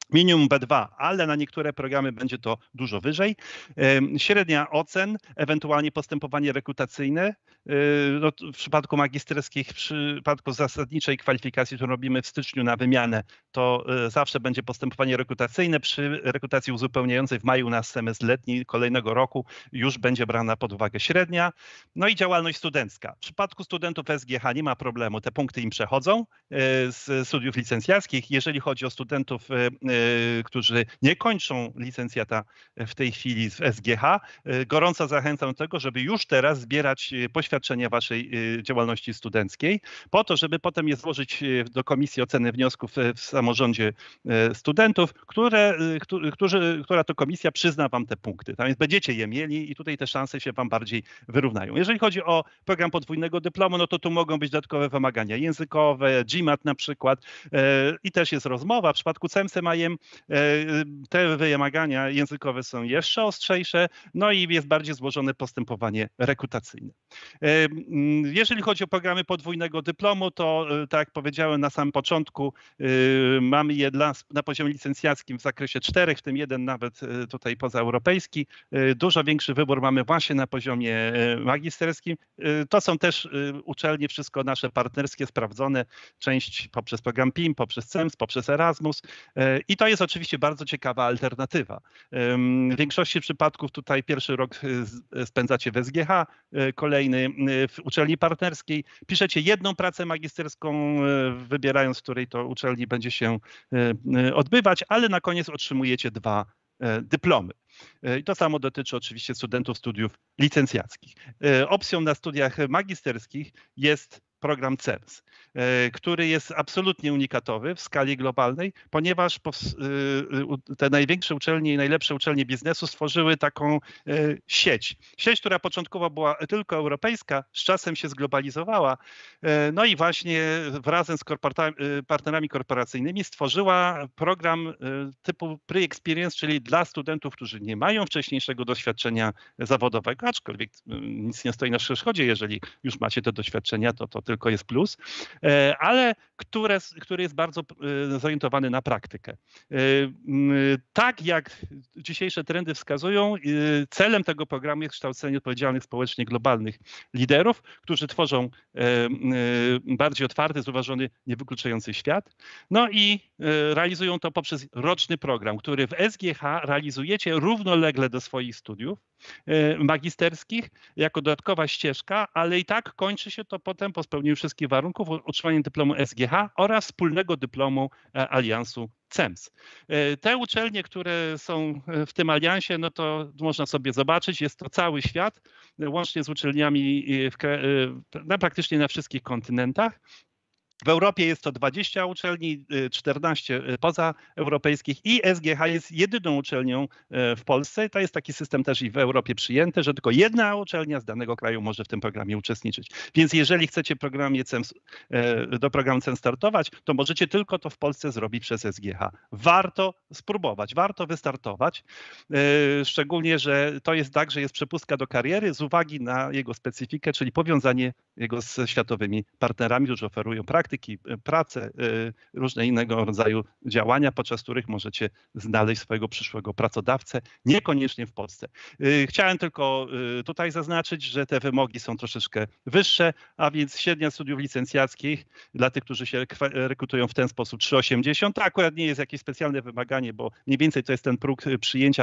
minimum B dwa, ale na niektóre programy będzie to dużo wyżej. Średnia ocen, ewentualnie postępowanie rekrutacyjne. No, w przypadku magisterskich, w przypadku zasadniczej kwalifikacji, którą robimy w styczniu na wymianę, to zawsze będzie postępowanie rekrutacyjne. Przy rekrutacji uzupełniającej w maju na semestr letni kolejnego roku już będzie brana pod uwagę średnia. No i działalność studencka. W przypadku studentów S G H nie ma problemu, te punkty im przechodzą z studiów licencjackich. Jeżeli chodzi o studentów, którzy nie kończą licencjata w tej chwili z S G H, gorąco zachęcam do tego, żeby już teraz zbierać poświadczenia waszej działalności studenckiej, po to, żeby potem je złożyć do Komisji Oceny Wniosków w samorządzie studentów, które, którzy, która to komisja przyzna wam te punkty. Tam będziecie je mieli i tutaj te szanse się wam bardziej wyrównają. Jeżeli chodzi o program podwójnego dyplomu, no to tu mogą być dodatkowe wymagania językowe, GMAT na przykład i też jest rozmowa. W przypadku C E M S M I M te wymagania językowe są jeszcze ostrzejsze, no i jest bardziej złożone postępowanie rekrutacyjne. Jeżeli chodzi o programy podwójnego dyplomu, to tak jak powiedziałem na samym początku, mamy je dla, na poziomie licencjackim w zakresie czterech, w tym jeden nawet tutaj pozaeuropejski. Dużo większy wybór mamy właśnie na poziomie magisterskim. To są też uczelnie, wszystko nasze partnerskie, sprawdzone, część poprzez program P I M, poprzez C E M S, poprzez Erasmus i to jest oczywiście bardzo ciekawa alternatywa. W większości przypadków tutaj pierwszy rok spędzacie w S G H, kolejny w uczelni partnerskiej. Piszecie jedną pracę magisterską, wybierając, w której to uczelni będzie się odbywać, ale na koniec otrzymujecie dwa dyplomy. I to samo dotyczy oczywiście studentów studiów licencjackich. Opcją na studiach magisterskich jest program C E M S, który jest absolutnie unikatowy w skali globalnej, ponieważ te największe uczelnie i najlepsze uczelnie biznesu stworzyły taką sieć. Sieć, która początkowo była tylko europejska, z czasem się zglobalizowała, no i właśnie wraz z partnerami korporacyjnymi stworzyła program typu pre-experience, czyli dla studentów, którzy nie mają wcześniejszego doświadczenia zawodowego, aczkolwiek nic nie stoi na przeszkodzie, jeżeli już macie te doświadczenia, to to tylko jest plus, ale które, który jest bardzo zorientowany na praktykę. Tak jak dzisiejsze trendy wskazują, celem tego programu jest kształcenie odpowiedzialnych społecznie globalnych liderów, którzy tworzą bardziej otwarty, zrównoważony, niewykluczający świat. No i realizują to poprzez roczny program, który w S G H realizujecie równolegle do swoich studiów magisterskich jako dodatkowa ścieżka, ale i tak kończy się to potem po spełnieniu wszystkich warunków otrzymaniem dyplomu S G H oraz wspólnego dyplomu Aliansu C E M S. Te uczelnie, które są w tym aliansie, no to można sobie zobaczyć, jest to cały świat, łącznie z uczelniami w, na praktycznie na wszystkich kontynentach. W Europie jest to dwadzieścia uczelni, czternaście pozaeuropejskich i S G H jest jedyną uczelnią w Polsce. To jest taki system też i w Europie przyjęty, że tylko jedna uczelnia z danego kraju może w tym programie uczestniczyć. Więc jeżeli chcecie programie C E M S, do programu C E M S startować, to możecie tylko to w Polsce zrobić przez S G H. Warto spróbować, warto wystartować, szczególnie, że to jest tak, że jest przepustka do kariery z uwagi na jego specyfikę, czyli powiązanie jego ze światowymi partnerami, którzy oferują praktyki, pracę, różne innego rodzaju działania, podczas których możecie znaleźć swojego przyszłego pracodawcę, niekoniecznie w Polsce. Chciałem tylko tutaj zaznaczyć, że te wymogi są troszeczkę wyższe, a więc średnia studiów licencjackich dla tych, którzy się rekrutują w ten sposób trzy osiemdziesiąt, to akurat nie jest jakieś specjalne wymaganie, bo mniej więcej to jest ten próg przyjęcia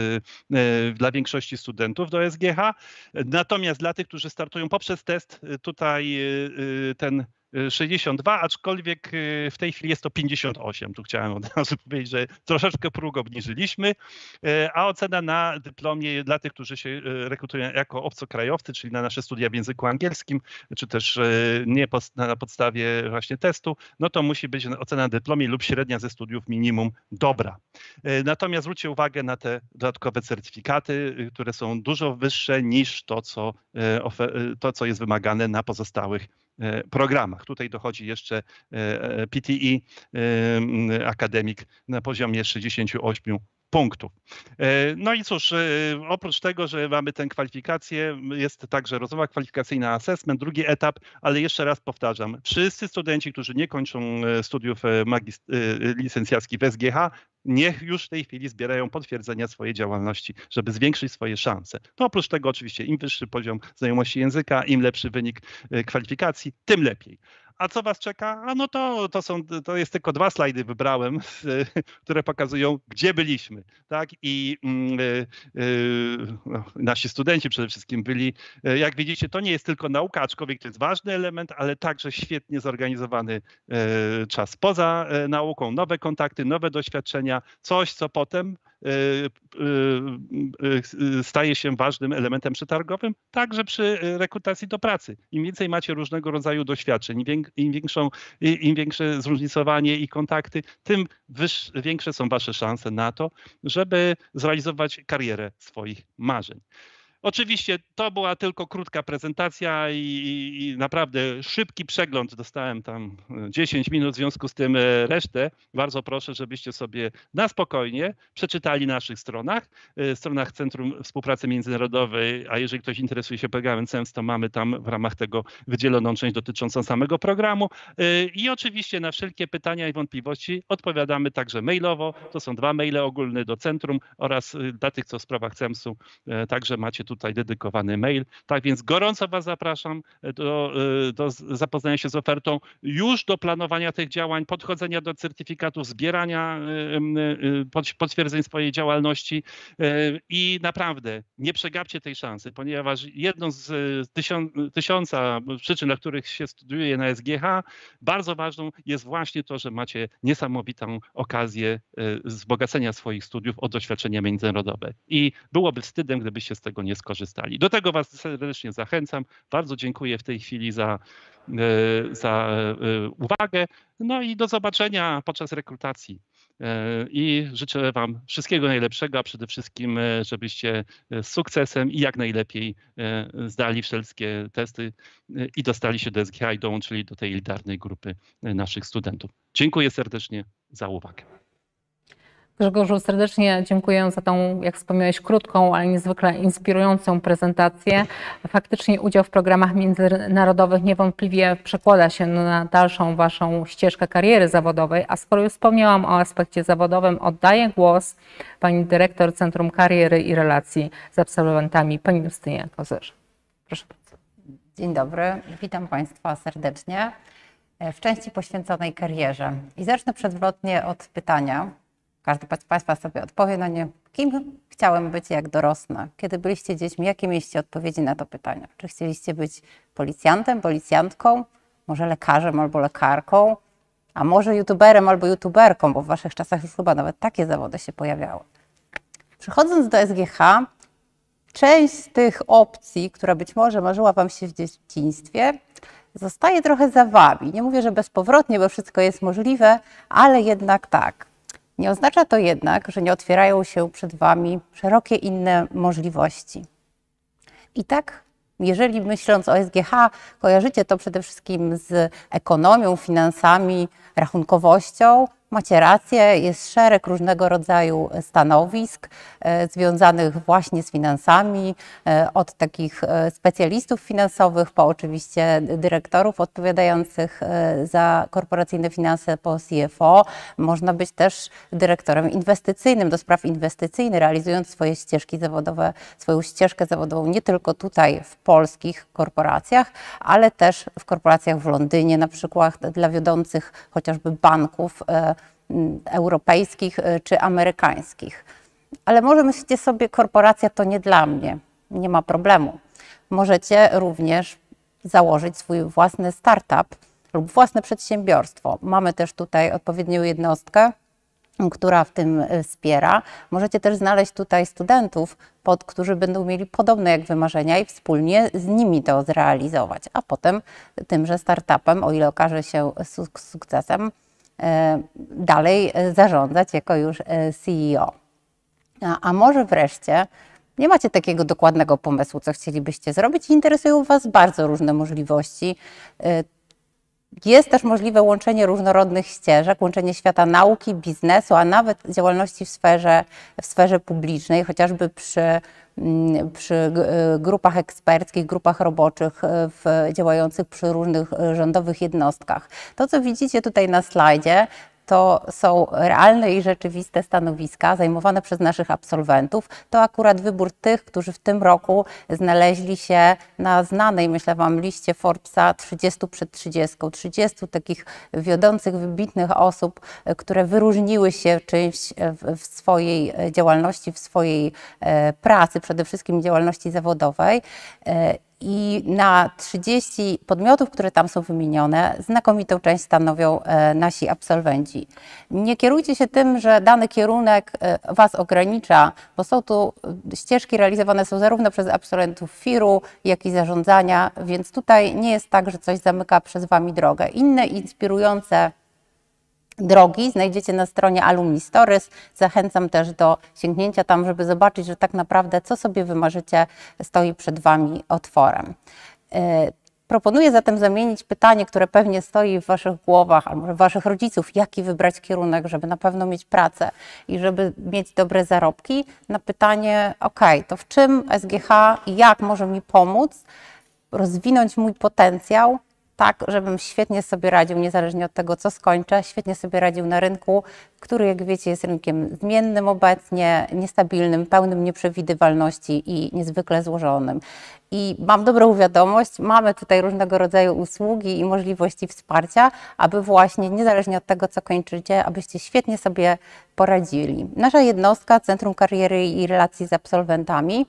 dla większości studentów do S G H. Natomiast dla tych, którzy startują poprzez test, tutaj ten sześćdziesiąt dwa, aczkolwiek w tej chwili jest to pięćdziesiąt osiem. Tu chciałem od razu powiedzieć, że troszeczkę próg obniżyliśmy, a ocena na dyplomie dla tych, którzy się rekrutują jako obcokrajowcy, czyli na nasze studia w języku angielskim, czy też nie na podstawie właśnie testu, no to musi być ocena na dyplomie lub średnia ze studiów minimum dobra. Natomiast zwróćcie uwagę na te dodatkowe certyfikaty, które są dużo wyższe niż to, co, to, co jest wymagane na pozostałych programach. Tutaj dochodzi jeszcze P T E Akademik na poziomie sześćdziesiąt osiem punktów. No i cóż, oprócz tego, że mamy tę kwalifikację, jest także rozmowa kwalifikacyjna, assessment, drugi etap, ale jeszcze raz powtarzam, wszyscy studenci, którzy nie kończą studiów licencjackich w S G H, niech już w tej chwili zbierają potwierdzenia swojej działalności, żeby zwiększyć swoje szanse. To oprócz tego oczywiście im wyższy poziom znajomości języka, im lepszy wynik kwalifikacji, tym lepiej. A co was czeka? A no to, to, są, to jest tylko dwa slajdy wybrałem, które pokazują, gdzie byliśmy. Tak? I yy, yy, no, nasi studenci przede wszystkim byli, yy, jak widzicie, to nie jest tylko nauka, aczkolwiek to jest ważny element, ale także świetnie zorganizowany yy, czas poza yy, nauką, nowe kontakty, nowe doświadczenia, coś, co potem staje się ważnym elementem przetargowym, także przy rekrutacji do pracy. Im więcej macie różnego rodzaju doświadczeń, im, większą, im większe zróżnicowanie i kontakty, tym wyż, większe są wasze szanse na to, żeby zrealizować karierę swoich marzeń. Oczywiście to była tylko krótka prezentacja i, i, i naprawdę szybki przegląd. Dostałem tam dziesięć minut, w związku z tym resztę bardzo proszę, żebyście sobie na spokojnie przeczytali na naszych stronach, stronach Centrum Współpracy Międzynarodowej, a jeżeli ktoś interesuje się programem C E M S, to mamy tam w ramach tego wydzieloną część dotyczącą samego programu i oczywiście na wszelkie pytania i wątpliwości odpowiadamy także mailowo. To są dwa maile ogólne do Centrum oraz dla tych, co w sprawach C E M S-u także macie tu tutaj dedykowany mail. Tak więc gorąco was zapraszam do, do zapoznania się z ofertą, już do planowania tych działań, podchodzenia do certyfikatów, zbierania potwierdzeń swojej działalności i naprawdę nie przegapcie tej szansy, ponieważ jedną z tysiąc, tysiąca przyczyn, dla których się studiuje na S G H, bardzo ważną jest właśnie to, że macie niesamowitą okazję wzbogacenia swoich studiów o doświadczenia międzynarodowe. I byłoby wstydem, gdybyście z tego nie skorzystali. Do tego was serdecznie zachęcam. Bardzo dziękuję w tej chwili za, za uwagę. No i do zobaczenia podczas rekrutacji. I życzę wam wszystkiego najlepszego, a przede wszystkim, żebyście z sukcesem i jak najlepiej zdali wszelkie testy i dostali się do S G H i dołączyli do tej elitarnej grupy naszych studentów. Dziękuję serdecznie za uwagę. Grzegorzu, serdecznie dziękuję za tą, jak wspomniałeś, krótką, ale niezwykle inspirującą prezentację. Faktycznie udział w programach międzynarodowych niewątpliwie przekłada się na dalszą waszą ścieżkę kariery zawodowej, a skoro już wspomniałam o aspekcie zawodowym, oddaję głos pani dyrektor Centrum Kariery i Relacji z absolwentami, pani Justynie Kozyrz. Proszę bardzo. Dzień dobry, witam państwa serdecznie w części poświęconej karierze. I zacznę przewrotnie od pytania. Każdy z państwa sobie odpowie na nie, kim chciałem być, jak dorosnę. Kiedy byliście dziećmi, jakie mieliście odpowiedzi na to pytanie? Czy chcieliście być policjantem, policjantką, może lekarzem albo lekarką, a może youtuberem albo youtuberką, bo w waszych czasach już chyba nawet takie zawody się pojawiały. Przychodząc do S G H, część z tych opcji, która być może marzyła wam się w dzieciństwie, zostaje trochę za wami. Nie mówię, że bezpowrotnie, bo wszystko jest możliwe, ale jednak tak. Nie oznacza to jednak, że nie otwierają się przed wami szerokie inne możliwości. I tak, jeżeli myśląc o S G H, kojarzycie to przede wszystkim z ekonomią, finansami, rachunkowością, macie rację, jest szereg różnego rodzaju stanowisk e, związanych właśnie z finansami, e, od takich e, specjalistów finansowych, po oczywiście dyrektorów odpowiadających e, za korporacyjne finanse, po C F O. Można być też dyrektorem inwestycyjnym do spraw inwestycyjnych, realizując swoje ścieżki zawodowe, swoją ścieżkę zawodową nie tylko tutaj w polskich korporacjach, ale też w korporacjach w Londynie, na przykład dla wiodących chociażby banków e, europejskich czy amerykańskich. Ale może myślicie sobie, korporacja to nie dla mnie, nie ma problemu. Możecie również założyć swój własny startup lub własne przedsiębiorstwo. Mamy też tutaj odpowiednią jednostkę, która w tym wspiera. Możecie też znaleźć tutaj studentów, pod, którzy będą mieli podobne jak wy marzenia i wspólnie z nimi to zrealizować, a potem tymże startupem, o ile okaże się sukcesem, dalej zarządzać jako już C E O. A, a może wreszcie nie macie takiego dokładnego pomysłu, co chcielibyście zrobić i interesują was bardzo różne możliwości. Jest też możliwe łączenie różnorodnych ścieżek, łączenie świata nauki, biznesu, a nawet działalności w sferze, w sferze publicznej, chociażby przy, przy grupach eksperckich, grupach roboczych w, działających przy różnych rządowych jednostkach. To, co widzicie tutaj na slajdzie, to są realne i rzeczywiste stanowiska zajmowane przez naszych absolwentów. To akurat wybór tych, którzy w tym roku znaleźli się na znanej, myślę Wam, liście Forbesa trzydziestu przed trzydziestką. trzydziestu takich wiodących, wybitnych osób, które wyróżniły się czymś w swojej działalności, w swojej pracy, przede wszystkim działalności zawodowej. I na trzydzieści podmiotów, które tam są wymienione, znakomitą część stanowią nasi absolwenci. Nie kierujcie się tym, że dany kierunek Was ogranicza, bo są tu ścieżki realizowane są zarówno przez absolwentów firu, jak i zarządzania, więc tutaj nie jest tak, że coś zamyka przez Wami drogę. Inne inspirujące drogi znajdziecie na stronie Alumni Stories. Zachęcam też do sięgnięcia tam, żeby zobaczyć, że tak naprawdę co sobie wymarzycie stoi przed Wami otworem. Proponuję zatem zamienić pytanie, które pewnie stoi w Waszych głowach, albo może Waszych rodziców, jaki wybrać kierunek, żeby na pewno mieć pracę i żeby mieć dobre zarobki, na pytanie, ok, to w czym S G H i jak może mi pomóc rozwinąć mój potencjał, tak, żebym świetnie sobie radził, niezależnie od tego, co skończę, świetnie sobie radził na rynku, który, jak wiecie, jest rynkiem zmiennym obecnie, niestabilnym, pełnym nieprzewidywalności i niezwykle złożonym. I mam dobrą wiadomość, mamy tutaj różnego rodzaju usługi i możliwości wsparcia, aby właśnie, niezależnie od tego, co kończycie, abyście świetnie sobie poradzili. Nasza jednostka, Centrum Kariery i Relacji z Absolwentami,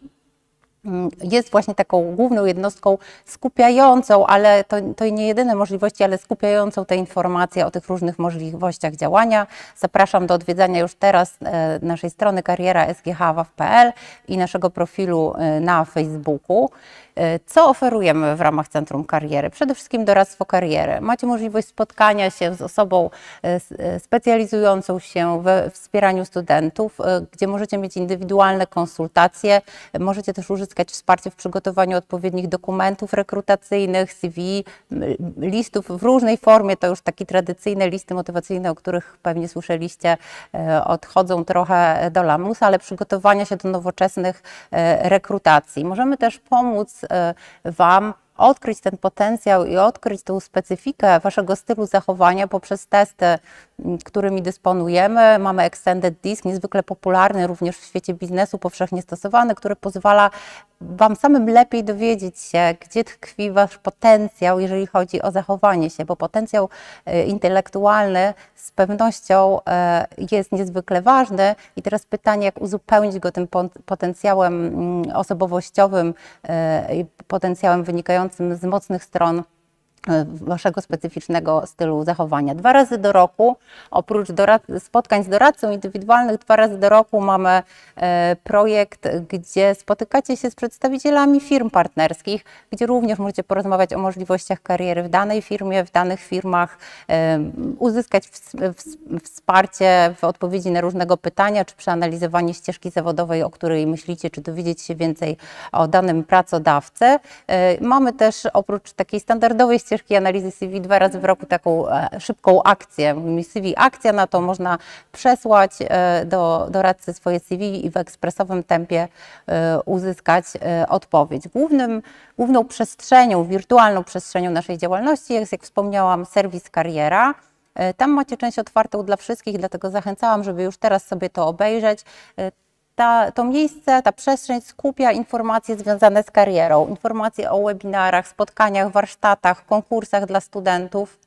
jest właśnie taką główną jednostką skupiającą, ale to, to nie jedyne możliwości, ale skupiającą te informacje o tych różnych możliwościach działania. Zapraszam do odwiedzania już teraz naszej strony kariera S G H W A W kropka P L i naszego profilu na Facebooku. Co oferujemy w ramach Centrum Kariery? Przede wszystkim doradztwo kariery. Macie możliwość spotkania się z osobą specjalizującą się we wspieraniu studentów, gdzie możecie mieć indywidualne konsultacje. Możecie też uzyskać wsparcie w przygotowaniu odpowiednich dokumentów rekrutacyjnych, C V, listów w różnej formie. To już takie tradycyjne listy motywacyjne, o których pewnie słyszeliście, odchodzą trochę do lamusa, ale przygotowania się do nowoczesnych rekrutacji. Możemy też pomóc Wam odkryć ten potencjał i odkryć tą specyfikę Waszego stylu zachowania poprzez testy, którymi dysponujemy. Mamy Extended Disc, niezwykle popularny również w świecie biznesu, powszechnie stosowany, który pozwala Wam samym lepiej dowiedzieć się, gdzie tkwi Wasz potencjał, jeżeli chodzi o zachowanie się, bo potencjał intelektualny z pewnością jest niezwykle ważny. I teraz pytanie, jak uzupełnić go tym potencjałem osobowościowym, potencjałem wynikającym z mocnych stron Waszego specyficznego stylu zachowania. Dwa razy do roku, oprócz spotkań z doradcą indywidualnych, dwa razy do roku mamy projekt, gdzie spotykacie się z przedstawicielami firm partnerskich, gdzie również możecie porozmawiać o możliwościach kariery w danej firmie, w danych firmach, uzyskać wsparcie w odpowiedzi na różnego pytania, czy przeanalizowanie ścieżki zawodowej, o której myślicie, czy dowiedzieć się więcej o danym pracodawcy. Mamy też oprócz takiej standardowej ścieżki analizy C V dwa razy w roku taką e, szybką akcję. Mówimy C V akcja, na to można przesłać e, do doradcy swoje C V i w ekspresowym tempie e, uzyskać e, odpowiedź. Głównym, główną przestrzenią, wirtualną przestrzenią naszej działalności jest, jak wspomniałam, serwis Kariera. E, tam macie część otwartą dla wszystkich, dlatego zachęcałam, żeby już teraz sobie to obejrzeć. E, Ta, to miejsce, ta przestrzeń skupia informacje związane z karierą, informacje o webinarach, spotkaniach, warsztatach, konkursach dla studentów,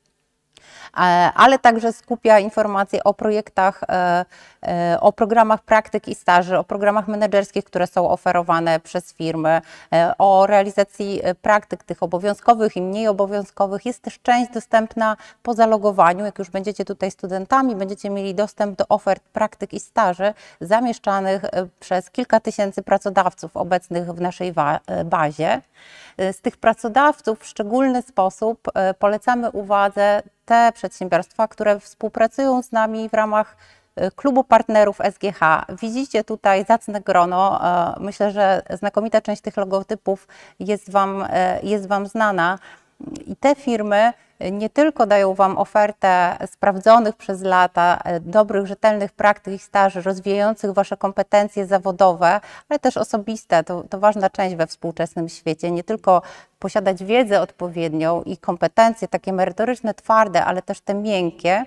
ale także skupia informacje o projektach, o programach praktyk i staży, o programach menedżerskich, które są oferowane przez firmy, o realizacji praktyk tych obowiązkowych i mniej obowiązkowych. Jest też część dostępna po zalogowaniu. Jak już będziecie tutaj studentami, będziecie mieli dostęp do ofert praktyk i staży zamieszczanych przez kilka tysięcy pracodawców obecnych w naszej bazie. Z tych pracodawców w szczególny sposób polecamy uwadze te przedsiębiorstwa, które współpracują z nami w ramach klubu partnerów S G H. Widzicie tutaj zacne grono. Myślę, że znakomita część tych logotypów jest Wam, jest Wam znana. I te firmy nie tylko dają Wam ofertę sprawdzonych przez lata, dobrych, rzetelnych praktyk i staży, rozwijających Wasze kompetencje zawodowe, ale też osobiste. To, to ważna część we współczesnym świecie. Nie tylko posiadać wiedzę odpowiednią i kompetencje takie merytoryczne, twarde, ale też te miękkie.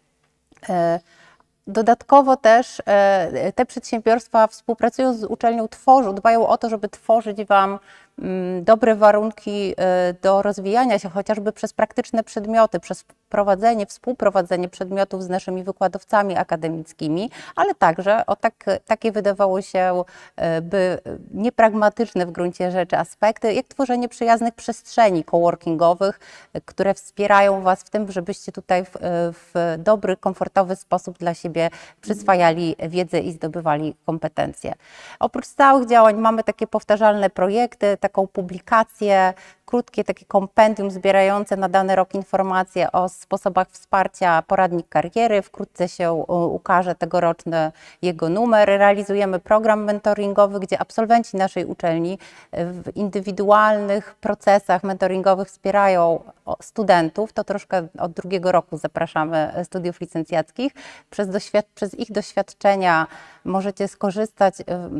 Dodatkowo też te przedsiębiorstwa współpracując z uczelnią tworzą, dbają o to, żeby tworzyć Wam dobre warunki do rozwijania się, chociażby przez praktyczne przedmioty, przez prowadzenie, współprowadzenie przedmiotów z naszymi wykładowcami akademickimi, ale także o tak, takie wydawało się by niepragmatyczne w gruncie rzeczy aspekty, jak tworzenie przyjaznych przestrzeni coworkingowych, które wspierają Was w tym, żebyście tutaj w, w dobry, komfortowy sposób dla siebie przyswajali wiedzę i zdobywali kompetencje. Oprócz stałych działań mamy takie powtarzalne projekty, taką publikację, krótkie takie kompendium zbierające na dany rok informacje o sposobach wsparcia poradnik kariery. Wkrótce się ukaże tegoroczny jego numer. Realizujemy program mentoringowy, gdzie absolwenci naszej uczelni w indywidualnych procesach mentoringowych wspierają studentów. To troszkę od drugiego roku zapraszamy studiów licencjackich. Przez, doświad- przez ich doświadczenia możecie skorzystać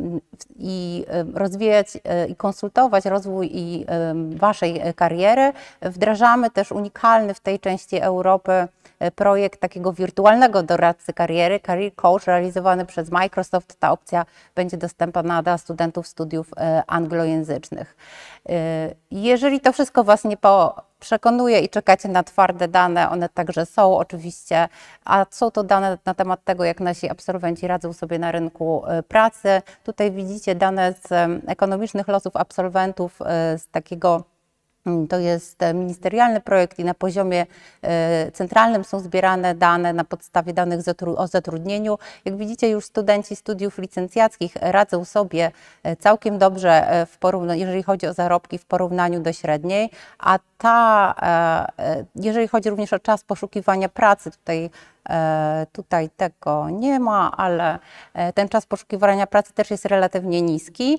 i rozwijać i konsultować rozwój i Waszej kariery. Wdrażamy też unikalny w tej części Europy projekt takiego wirtualnego doradcy kariery, Career Coach, realizowany przez Microsoft. Ta opcja będzie dostępna dla studentów studiów anglojęzycznych. Jeżeli to wszystko Was nie przekonuje i czekacie na twarde dane, one także są oczywiście, a są to dane na temat tego, jak nasi absolwenci radzą sobie na rynku pracy. Tutaj widzicie dane z ekonomicznych losów absolwentów z takiego. To jest ministerialny projekt i na poziomie centralnym są zbierane dane na podstawie danych o zatrudnieniu. Jak widzicie, już studenci studiów licencjackich radzą sobie całkiem dobrze, w porównaniu, jeżeli chodzi o zarobki w porównaniu do średniej, a ta, jeżeli chodzi również o czas poszukiwania pracy, tutaj Tutaj tego nie ma, ale ten czas poszukiwania pracy też jest relatywnie niski.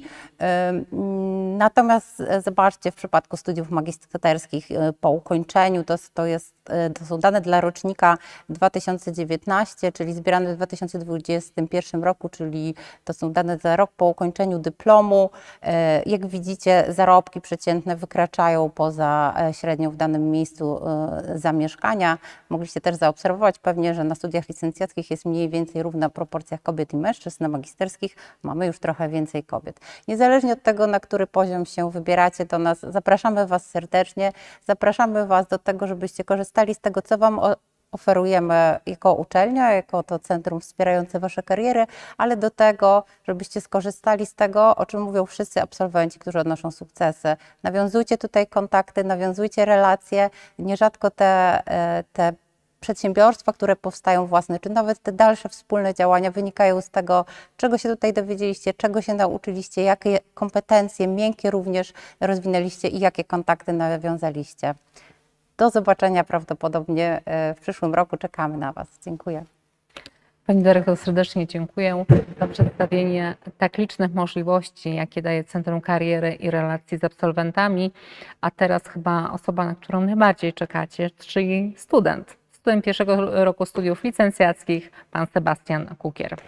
Natomiast zobaczcie, w przypadku studiów magisterskich po ukończeniu, to, to, jest, to są dane dla rocznika dwa tysiące dziewiętnastego, czyli zbierane w dwa tysiące dwudziestym pierwszym roku, czyli to są dane za rok po ukończeniu dyplomu. Jak widzicie, zarobki przeciętne wykraczają poza średnią w danym miejscu zamieszkania. Mogliście też zaobserwować pewnie, że na studiach licencjackich jest mniej więcej równa proporcja kobiet i mężczyzn, na magisterskich mamy już trochę więcej kobiet. Niezależnie od tego, na który poziom się wybieracie do nas, zapraszamy Was serdecznie, zapraszamy Was do tego, żebyście korzystali z tego, co Wam oferujemy jako uczelnia, jako to centrum wspierające Wasze kariery, ale do tego, żebyście skorzystali z tego, o czym mówią wszyscy absolwenci, którzy odnoszą sukcesy. Nawiązujcie tutaj kontakty, nawiązujcie relacje, nierzadko te, te przedsiębiorstwa, które powstają własne, czy nawet te dalsze wspólne działania wynikają z tego, czego się tutaj dowiedzieliście, czego się nauczyliście, jakie kompetencje miękkie również rozwinęliście i jakie kontakty nawiązaliście. Do zobaczenia prawdopodobnie w przyszłym roku. Czekamy na Was. Dziękuję. Pani dyrektor, serdecznie dziękuję za przedstawienie tak licznych możliwości, jakie daje Centrum Kariery i Relacji z Absolwentami. A teraz chyba osoba, na którą najbardziej czekacie, czyli student. Student pierwszego roku studiów licencjackich, pan Sebastian Kukier.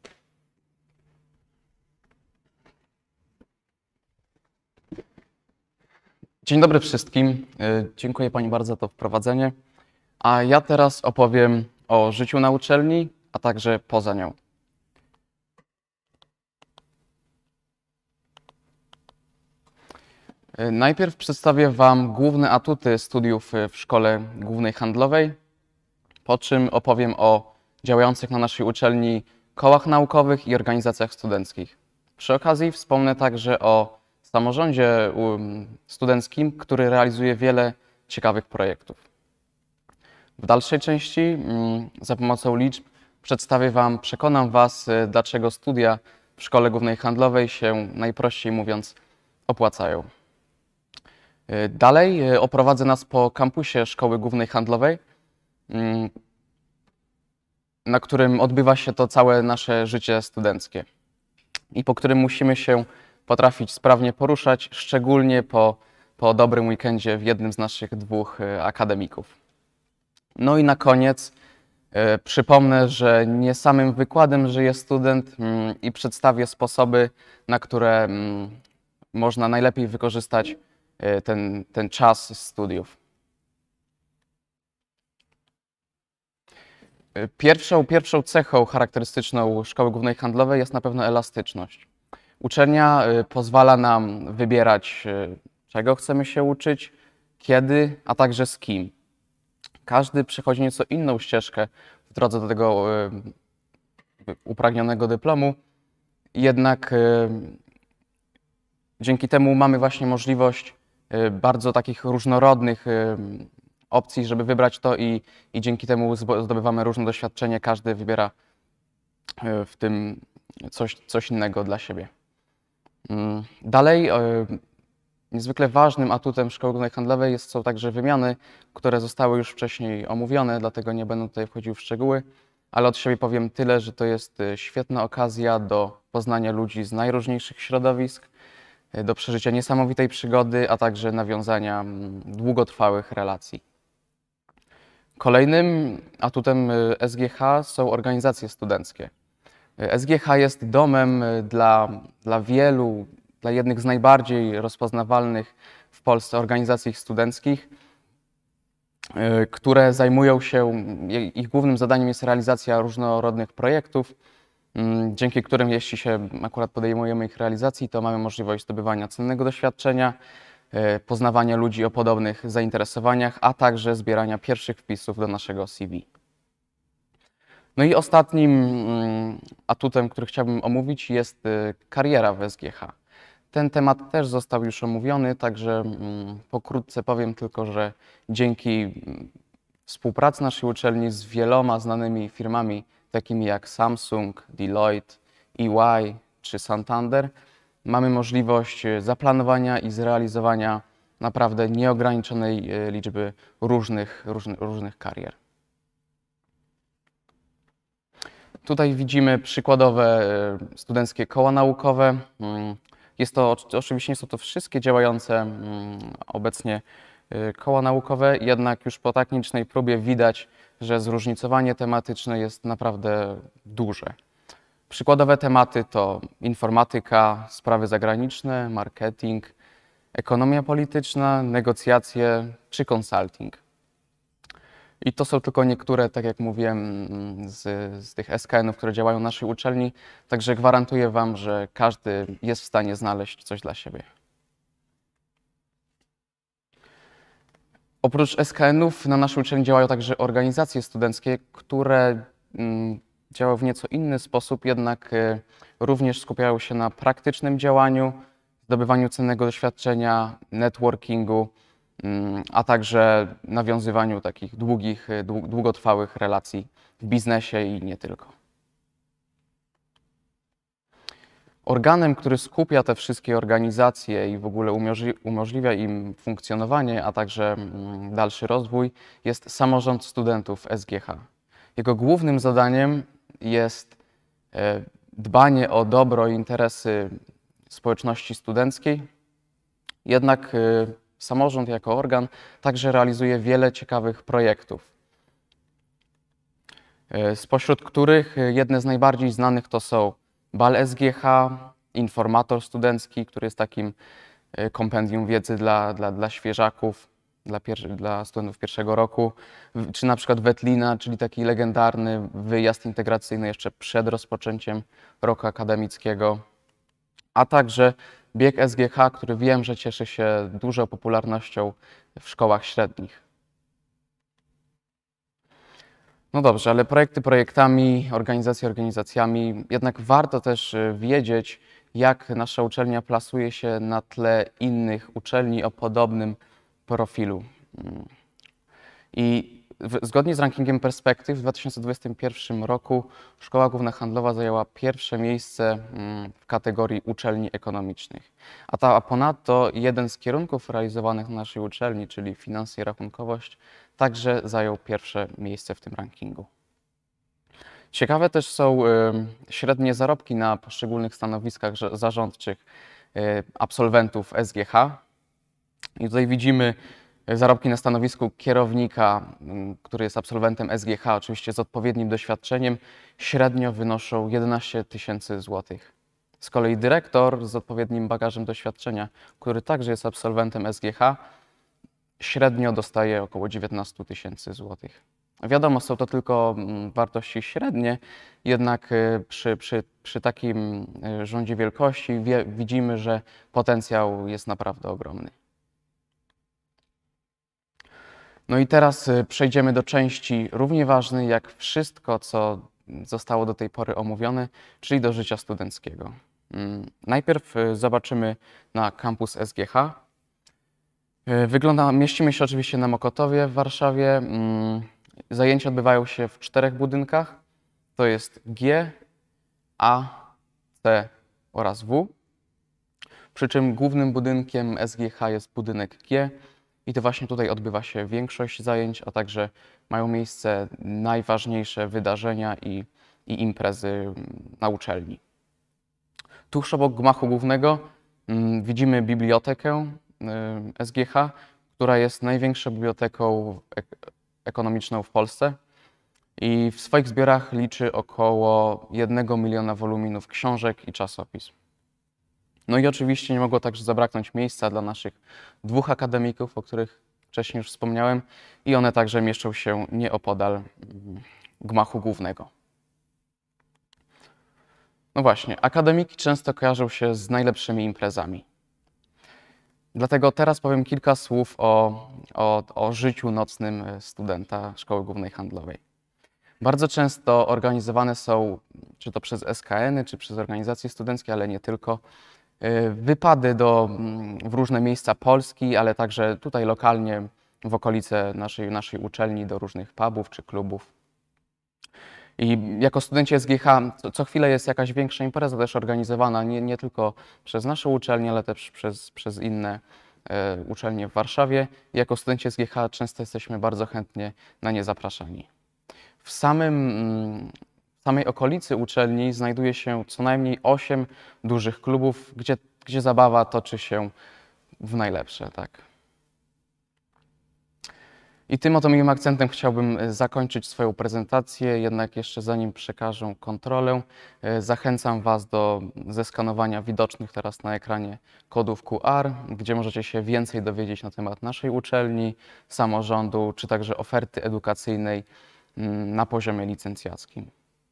Dzień dobry wszystkim. Dziękuję Pani bardzo za to wprowadzenie. A ja teraz opowiem o życiu na uczelni, a także poza nią. Najpierw przedstawię Wam główne atuty studiów w Szkole Głównej Handlowej, po czym opowiem o działających na naszej uczelni kołach naukowych i organizacjach studenckich. Przy okazji wspomnę także o samorządzie studenckim, który realizuje wiele ciekawych projektów. W dalszej części za pomocą liczb przedstawię Wam, przekonam Was, dlaczego studia w Szkole Głównej Handlowej się, najprościej mówiąc, opłacają. Dalej oprowadzę nas po kampusie Szkoły Głównej Handlowej, na którym odbywa się to całe nasze życie studenckie i po którym musimy się potrafić sprawnie poruszać, szczególnie po, po dobrym weekendzie w jednym z naszych dwóch akademików. No i na koniec e, przypomnę, że nie samym wykładem żyje student mm, i przedstawię sposoby, na które mm, można najlepiej wykorzystać e, ten, ten czas studiów. E, Pierwszą, pierwszą cechą charakterystyczną Szkoły Głównej Handlowej jest na pewno elastyczność. Uczelnia e, pozwala nam wybierać, e, czego chcemy się uczyć, kiedy, a także z kim. Każdy przechodzi nieco inną ścieżkę w drodze do tego y, upragnionego dyplomu, jednak y, dzięki temu mamy właśnie możliwość y, bardzo takich różnorodnych y, opcji, żeby wybrać to i, i dzięki temu zdobywamy różne doświadczenie. Każdy wybiera y, w tym coś, coś innego dla siebie. Y, dalej y, niezwykle ważnym atutem Szkoły Głównej Handlowej jest, są także wymiany, które zostały już wcześniej omówione, dlatego nie będę tutaj wchodził w szczegóły, ale od siebie powiem tyle, że to jest świetna okazja do poznania ludzi z najróżniejszych środowisk, do przeżycia niesamowitej przygody, a także nawiązania długotrwałych relacji. Kolejnym atutem S G H są organizacje studenckie. S G H jest domem dla, dla wielu, dla jednych z najbardziej rozpoznawalnych w Polsce organizacji studenckich, które zajmują się, ich głównym zadaniem jest realizacja różnorodnych projektów, dzięki którym, jeśli się akurat podejmujemy ich realizacji, to mamy możliwość zdobywania cennego doświadczenia, poznawania ludzi o podobnych zainteresowaniach, a także zbierania pierwszych wpisów do naszego C V. No i ostatnim atutem, który chciałbym omówić, jest kariera w S G H. Ten temat też został już omówiony, także pokrótce powiem tylko, że dzięki współpracy naszej uczelni z wieloma znanymi firmami, takimi jak Samsung, Deloitte, E Y czy Santander, mamy możliwość zaplanowania i zrealizowania naprawdę nieograniczonej liczby różnych, różnych, różnych karier. Tutaj widzimy przykładowe studenckie koła naukowe. Jest to, oczywiście nie są to wszystkie działające obecnie koła naukowe, jednak już po tak nielicznej próbie widać, że zróżnicowanie tematyczne jest naprawdę duże. Przykładowe tematy to informatyka, sprawy zagraniczne, marketing, ekonomia polityczna, negocjacje czy consulting. I to są tylko niektóre, tak jak mówiłem, z, z tych S K N ów, które działają w naszej uczelni, także gwarantuję Wam, że każdy jest w stanie znaleźć coś dla siebie. Oprócz S K N ów na naszej uczelni działają także organizacje studenckie, które mm, działają w nieco inny sposób, jednak y, również skupiają się na praktycznym działaniu, zdobywaniu cennego doświadczenia, networkingu, a także nawiązywaniu takich długich, długotrwałych relacji w biznesie i nie tylko. Organem, który skupia te wszystkie organizacje i w ogóle umożliwia im funkcjonowanie, a także dalszy rozwój, jest samorząd studentów S G H. Jego głównym zadaniem jest dbanie o dobro i interesy społeczności studenckiej, jednak samorząd jako organ także realizuje wiele ciekawych projektów, spośród których jedne z najbardziej znanych to są Bal S G H, Informator Studencki, który jest takim kompendium wiedzy dla, dla, dla świeżaków, dla, dla studentów pierwszego roku, czy na przykład Wetlina, czyli taki legendarny wyjazd integracyjny jeszcze przed rozpoczęciem roku akademickiego, a także bieg S G H, który wiem, że cieszy się dużą popularnością w szkołach średnich. No dobrze, ale projekty projektami, organizacje organizacjami, jednak warto też wiedzieć, jak nasza uczelnia plasuje się na tle innych uczelni o podobnym profilu. I w, zgodnie z rankingiem Perspektyw w dwa tysiące dwudziestym pierwszym roku Szkoła Główna Handlowa zajęła pierwsze miejsce w kategorii uczelni ekonomicznych. A, ta, a ponadto jeden z kierunków realizowanych na naszej uczelni, czyli finanse i rachunkowość, także zajął pierwsze miejsce w tym rankingu. Ciekawe też są y, średnie zarobki na poszczególnych stanowiskach zarządczych y, absolwentów S G H. I tutaj widzimy Zarobki na stanowisku kierownika, który jest absolwentem S G H, oczywiście z odpowiednim doświadczeniem, średnio wynoszą jedenaście tysięcy złotych. Z kolei dyrektor z odpowiednim bagażem doświadczenia, który także jest absolwentem S G H, średnio dostaje około dziewiętnaście tysięcy złotych. Wiadomo, są to tylko wartości średnie, jednak przy, przy, przy takim rządzie wielkości wie, widzimy, że potencjał jest naprawdę ogromny. No i teraz przejdziemy do części równie ważnej jak wszystko, co zostało do tej pory omówione, czyli do życia studenckiego. Najpierw zobaczymy na kampus S G H. Wygląda, mieścimy się oczywiście na Mokotowie w Warszawie. Zajęcia odbywają się w czterech budynkach. To jest G, A, C oraz W. Przy czym głównym budynkiem S G H jest budynek G i to właśnie tutaj odbywa się większość zajęć, a także mają miejsce najważniejsze wydarzenia i, i imprezy na uczelni. Tuż obok gmachu głównego mm, widzimy bibliotekę y, S G H, która jest największą biblioteką ek ekonomiczną w Polsce i w swoich zbiorach liczy około jednego miliona woluminów książek i czasopism. No i oczywiście nie mogło także zabraknąć miejsca dla naszych dwóch akademików, o których wcześniej już wspomniałem, i one także mieszczą się nieopodal gmachu głównego. No właśnie, akademiki często kojarzą się z najlepszymi imprezami. Dlatego teraz powiem kilka słów o, o, o życiu nocnym studenta Szkoły Głównej Handlowej. Bardzo często organizowane są, czy to przez S K N-y, czy przez organizacje studenckie, ale nie tylko, wypady do, w różne miejsca Polski, ale także tutaj lokalnie w okolice naszej, naszej uczelni do różnych pubów czy klubów. I jako studenci S G H co, co chwilę jest jakaś większa impreza też organizowana, nie, nie tylko przez naszą uczelnię, ale też przez, przez inne e, uczelnie w Warszawie. I jako studenci S G H często jesteśmy bardzo chętnie na nie zapraszani. W samym, w samej okolicy uczelni znajduje się co najmniej osiem dużych klubów, gdzie, gdzie zabawa toczy się w najlepsze. Tak. I tym oto miłym akcentem chciałbym zakończyć swoją prezentację, jednak jeszcze zanim przekażę kontrolę, zachęcam Was do zeskanowania widocznych teraz na ekranie kodów Q R, gdzie możecie się więcej dowiedzieć na temat naszej uczelni, samorządu, czy także oferty edukacyjnej na poziomie licencjackim.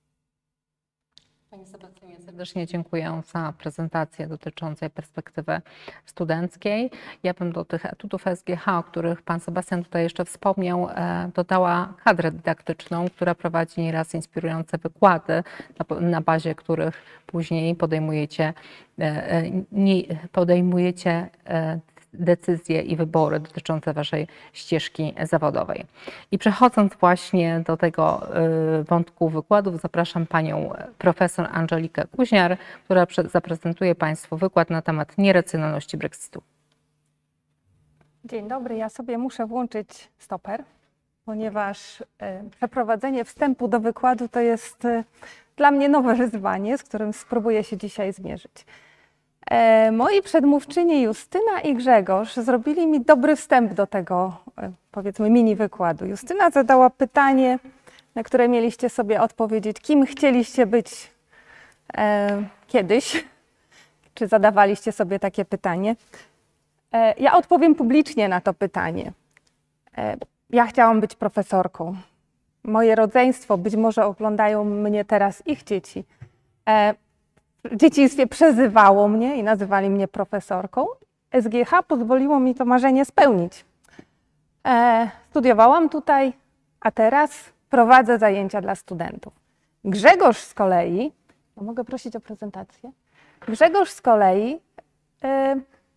Pani Sebastianie, serdecznie dziękuję za prezentację dotyczącą perspektywy studenckiej. Ja bym do tych etudów S G H, o których Pan Sebastian tutaj jeszcze wspomniał, dodała kadrę dydaktyczną, która prowadzi nieraz inspirujące wykłady, na bazie których później podejmujecie, nie, podejmujecie decyzje i wybory dotyczące Waszej ścieżki zawodowej. I przechodząc właśnie do tego wątku wykładów, zapraszam Panią profesor Angelikę Kuźniar, która zaprezentuje Państwu wykład na temat nieracjonalności Brexitu. Dzień dobry, ja sobie muszę włączyć stoper, ponieważ przeprowadzenie wstępu do wykładu to jest dla mnie nowe wyzwanie, z którym spróbuję się dzisiaj zmierzyć. Moi przedmówczyni Justyna i Grzegorz zrobili mi dobry wstęp do tego, powiedzmy, mini wykładu. Justyna zadała pytanie, na które mieliście sobie odpowiedzieć, kim chcieliście być e, kiedyś, czy zadawaliście sobie takie pytanie. E, ja odpowiem publicznie na to pytanie. E, ja chciałam być profesorką. Moje rodzeństwo, być może oglądają mnie teraz ich dzieci. E, W dzieciństwie przezywało mnie i nazywali mnie profesorką. S G H pozwoliło mi to marzenie spełnić. E, studiowałam tutaj, a teraz prowadzę zajęcia dla studentów. Grzegorz z kolei, no mogę prosić o prezentację? Grzegorz z kolei e,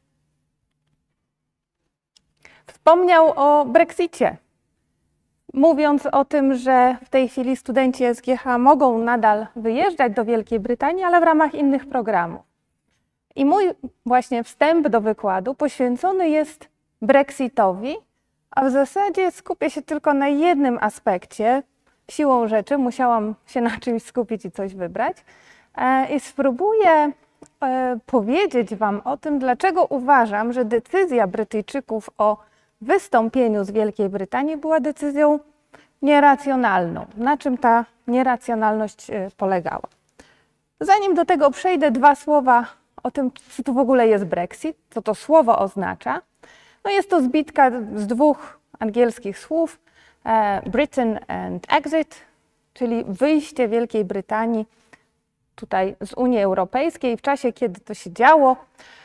wspomniał o Brexicie, mówiąc o tym, że w tej chwili studenci S G H mogą nadal wyjeżdżać do Wielkiej Brytanii, ale w ramach innych programów. I mój właśnie wstęp do wykładu poświęcony jest Brexitowi, a w zasadzie skupię się tylko na jednym aspekcie. Siłą rzeczy musiałam się na czymś skupić i coś wybrać. I spróbuję powiedzieć Wam o tym, dlaczego uważam, że decyzja Brytyjczyków o wystąpieniu z Wielkiej Brytanii była decyzją nieracjonalną. Na czym ta nieracjonalność polegała? Zanim do tego przejdę, dwa słowa o tym, co to w ogóle jest Brexit, co to słowo oznacza. No jest to zbitka z dwóch angielskich słów, Britain and exit, czyli wyjście Wielkiej Brytanii tutaj z Unii Europejskiej. W czasie, kiedy to się działo,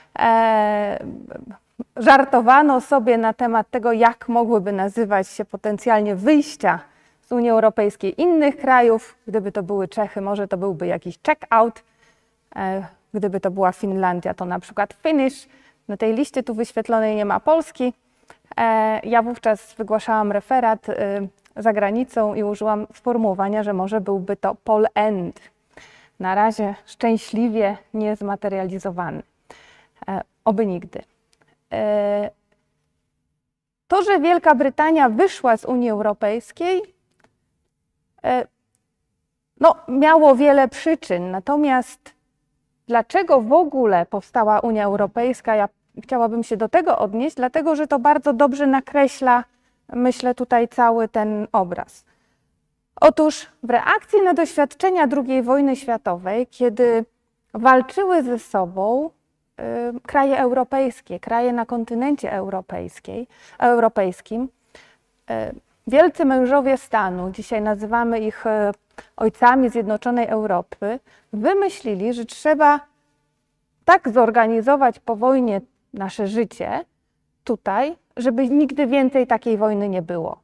e, żartowano sobie na temat tego, jak mogłyby nazywać się potencjalnie wyjścia z Unii Europejskiej innych krajów. Gdyby to były Czechy, może to byłby jakiś check-out. E, gdyby to była Finlandia, to na przykład finish. Na tej liście tu wyświetlonej nie ma Polski. E, ja wówczas wygłaszałam referat e, za granicą i użyłam sformułowania, że może byłby to Pol End. Na razie szczęśliwie niezmaterializowany. E, oby nigdy. E, to, że Wielka Brytania wyszła z Unii Europejskiej, e, no, miało wiele przyczyn. Natomiast dlaczego w ogóle powstała Unia Europejska? Ja chciałabym się do tego odnieść, dlatego że to bardzo dobrze nakreśla, myślę, tutaj cały ten obraz. Otóż w reakcji na doświadczenia drugiej wojny światowej, kiedy walczyły ze sobą y, kraje europejskie, kraje na kontynencie europejskiej, europejskim, y, wielcy mężowie stanu, dzisiaj nazywamy ich y, ojcami Zjednoczonej Europy, wymyślili, że trzeba tak zorganizować po wojnie nasze życie tutaj, żeby nigdy więcej takiej wojny nie było.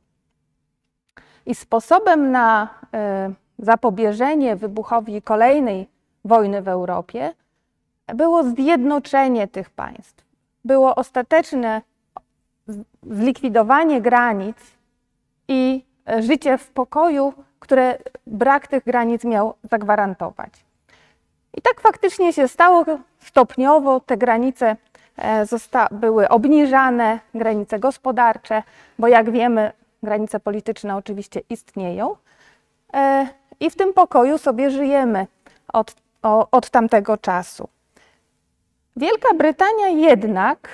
I sposobem na y, zapobieżenie wybuchowi kolejnej wojny w Europie było zjednoczenie tych państw. Było ostateczne zlikwidowanie granic i życie w pokoju, które brak tych granic miał zagwarantować. I tak faktycznie się stało. Stopniowo te granice zosta- były obniżane, granice gospodarcze, bo jak wiemy, granice polityczne oczywiście istnieją i w tym pokoju sobie żyjemy od, o, od tamtego czasu. Wielka Brytania jednak,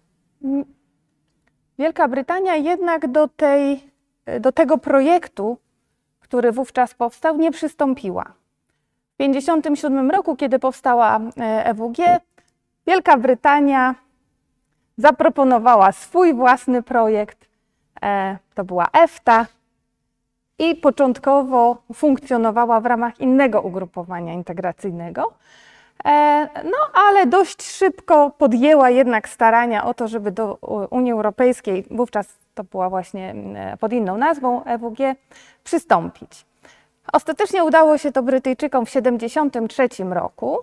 Wielka Brytania jednak do, tej, do tego projektu, który wówczas powstał, nie przystąpiła. W tysiąc dziewięćset pięćdziesiątym siódmym roku, kiedy powstała E W G, Wielka Brytania zaproponowała swój własny projekt. To była EFTA i początkowo funkcjonowała w ramach innego ugrupowania integracyjnego. No ale dość szybko podjęła jednak starania o to, żeby do Unii Europejskiej, wówczas to była właśnie pod inną nazwą E W G, przystąpić. Ostatecznie udało się to Brytyjczykom w tysiąc dziewięćset siedemdziesiątym trzecim roku.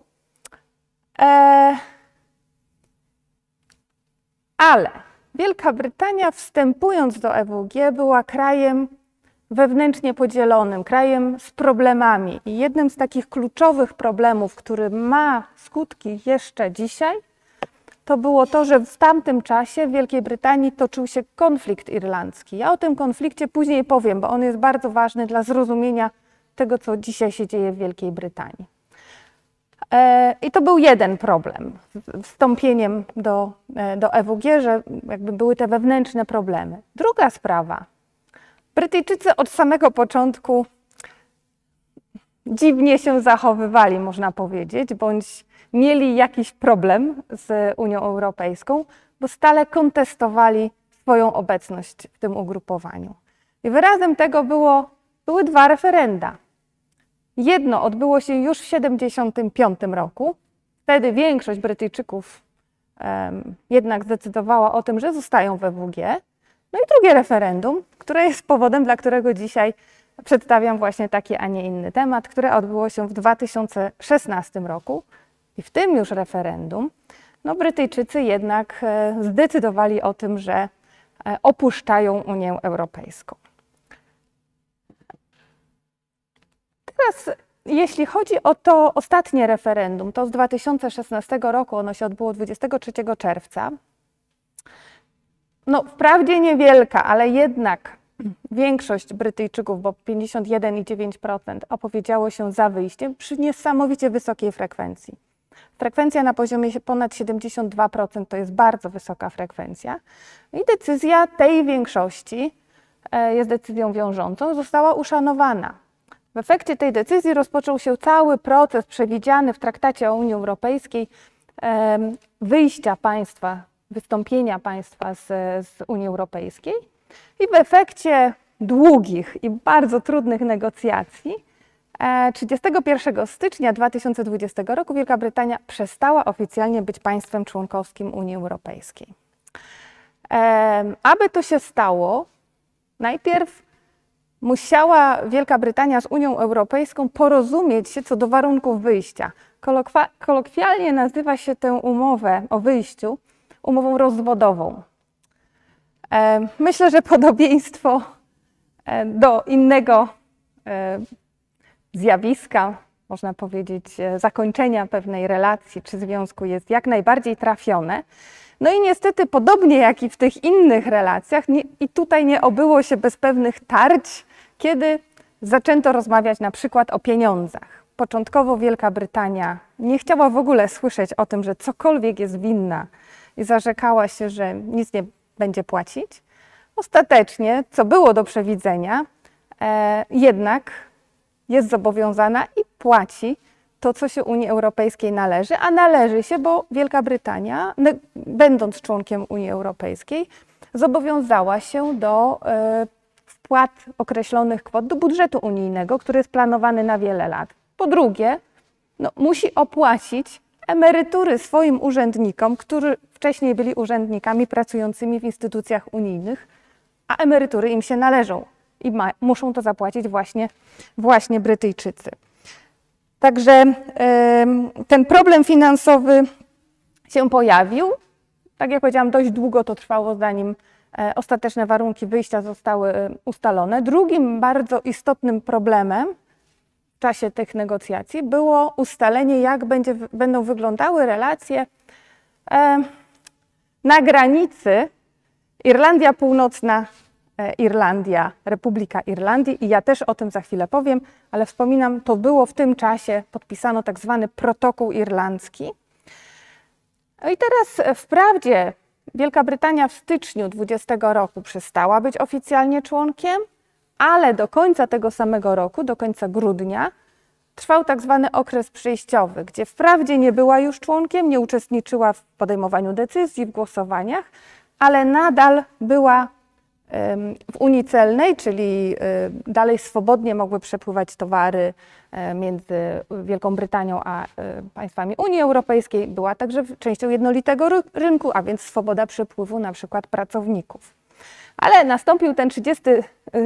Ale Wielka Brytania, wstępując do E W G, była krajem wewnętrznie podzielonym, krajem z problemami. I jednym z takich kluczowych problemów, który ma skutki jeszcze dzisiaj, to było to, że w tamtym czasie w Wielkiej Brytanii toczył się konflikt irlandzki. Ja o tym konflikcie później powiem, bo on jest bardzo ważny dla zrozumienia tego, co dzisiaj się dzieje w Wielkiej Brytanii. I to był jeden problem z wstąpieniem do, do E W G, że jakby były te wewnętrzne problemy. Druga sprawa. Brytyjczycy od samego początku dziwnie się zachowywali, można powiedzieć, bądź mieli jakiś problem z Unią Europejską, bo stale kontestowali swoją obecność w tym ugrupowaniu. I wyrazem tego było, były dwa referenda. Jedno odbyło się już w tysiąc dziewięćset siedemdziesiątym piątym roku. Wtedy większość Brytyjczyków um, jednak zdecydowała o tym, że zostają w E W G. No i drugie referendum, które jest powodem, dla którego dzisiaj przedstawiam właśnie taki, a nie inny temat, które odbyło się w dwa tysiące szesnastym roku. I w tym już referendum no, Brytyjczycy jednak zdecydowali o tym, że opuszczają Unię Europejską. Teraz, jeśli chodzi o to ostatnie referendum, to z dwa tysiące szesnastego roku, ono się odbyło dwudziestego trzeciego czerwca. No, wprawdzie niewielka, ale jednak większość Brytyjczyków, bo pięćdziesiąt jeden i dziewięć procent opowiedziało się za wyjściem przy niesamowicie wysokiej frekwencji. Frekwencja na poziomie ponad siedemdziesiąt dwa procent to jest bardzo wysoka frekwencja. I decyzja tej większości jest decyzją wiążącą, została uszanowana. W efekcie tej decyzji rozpoczął się cały proces przewidziany w Traktacie o Unii Europejskiej wyjścia państwa, wystąpienia państwa z, z Unii Europejskiej. I w efekcie długich i bardzo trudnych negocjacji trzydziestego pierwszego stycznia dwa tysiące dwudziestego roku Wielka Brytania przestała oficjalnie być państwem członkowskim Unii Europejskiej. Aby to się stało, najpierw musiała Wielka Brytania z Unią Europejską porozumieć się co do warunków wyjścia. Kolokwialnie nazywa się tę umowę o wyjściu umową rozwodową. Myślę, że podobieństwo do innego zjawiska, można powiedzieć, zakończenia pewnej relacji czy związku jest jak najbardziej trafione. No i niestety, podobnie jak i w tych innych relacjach, nie, i tutaj nie obyło się bez pewnych tarć, kiedy zaczęto rozmawiać na przykład o pieniądzach. Początkowo Wielka Brytania nie chciała w ogóle słyszeć o tym, że cokolwiek jest winna i zarzekała się, że nic nie będzie płacić. Ostatecznie, co było do przewidzenia, e, jednak jest zobowiązana i płaci to, co się Unii Europejskiej należy, a należy się, bo Wielka Brytania, będąc członkiem Unii Europejskiej, zobowiązała się do e, wpłat określonych kwot do budżetu unijnego, który jest planowany na wiele lat. Po drugie, no, musi opłacić emerytury swoim urzędnikom, którzy wcześniej byli urzędnikami pracującymi w instytucjach unijnych, a emerytury im się należą i ma, muszą to zapłacić właśnie, właśnie Brytyjczycy. Także y, ten problem finansowy się pojawił. Tak jak powiedziałam, dość długo to trwało, zanim y, ostateczne warunki wyjścia zostały y, ustalone. Drugim bardzo istotnym problemem w czasie tych negocjacji było ustalenie, jak będzie, będą wyglądały relacje y, na granicy Irlandia Północna, Irlandia, Republika Irlandii i ja też o tym za chwilę powiem, ale wspominam, to było w tym czasie, podpisano tak zwany protokół irlandzki. No i teraz wprawdzie Wielka Brytania w styczniu dwudziestego roku przestała być oficjalnie członkiem, ale do końca tego samego roku, do końca grudnia, trwał tak zwany okres przejściowy, gdzie wprawdzie nie była już członkiem, nie uczestniczyła w podejmowaniu decyzji, w głosowaniach, ale nadal była w Unii Celnej, czyli dalej swobodnie mogły przepływać towary między Wielką Brytanią a państwami Unii Europejskiej. Była także częścią jednolitego rynku, a więc swoboda przepływu na przykład pracowników. Ale nastąpił ten trzydziesty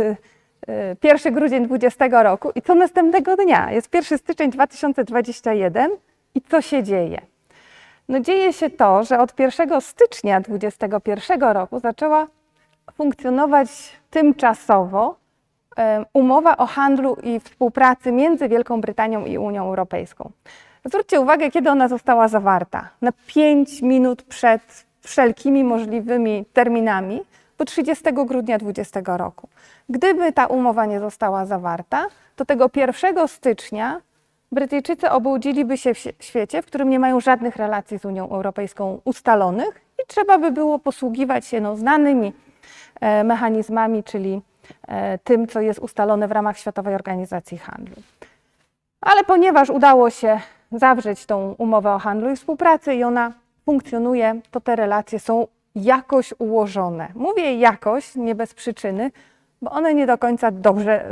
pierwszy grudzień dwudziestego roku i co następnego dnia? Jest pierwszy styczeń dwa tysiące dwudziestego pierwszego i co się dzieje? No dzieje się to, że od pierwszego stycznia dwudziestego pierwszego roku zaczęła funkcjonować tymczasowo umowa o handlu i współpracy między Wielką Brytanią i Unią Europejską. Zwróćcie uwagę, kiedy ona została zawarta. Na pięć minut przed wszelkimi możliwymi terminami, bo trzydziestego grudnia dwudziestego roku. Gdyby ta umowa nie została zawarta, to tego pierwszego stycznia Brytyjczycy obudziliby się w świecie, w którym nie mają żadnych relacji z Unią Europejską ustalonych i trzeba by było posługiwać się no, znanymi mechanizmami, czyli tym, co jest ustalone w ramach Światowej Organizacji Handlu. Ale ponieważ udało się zawrzeć tą umowę o handlu i współpracy i ona funkcjonuje, to te relacje są jakoś ułożone. Mówię jakoś, nie bez przyczyny, bo one nie do końca dobrze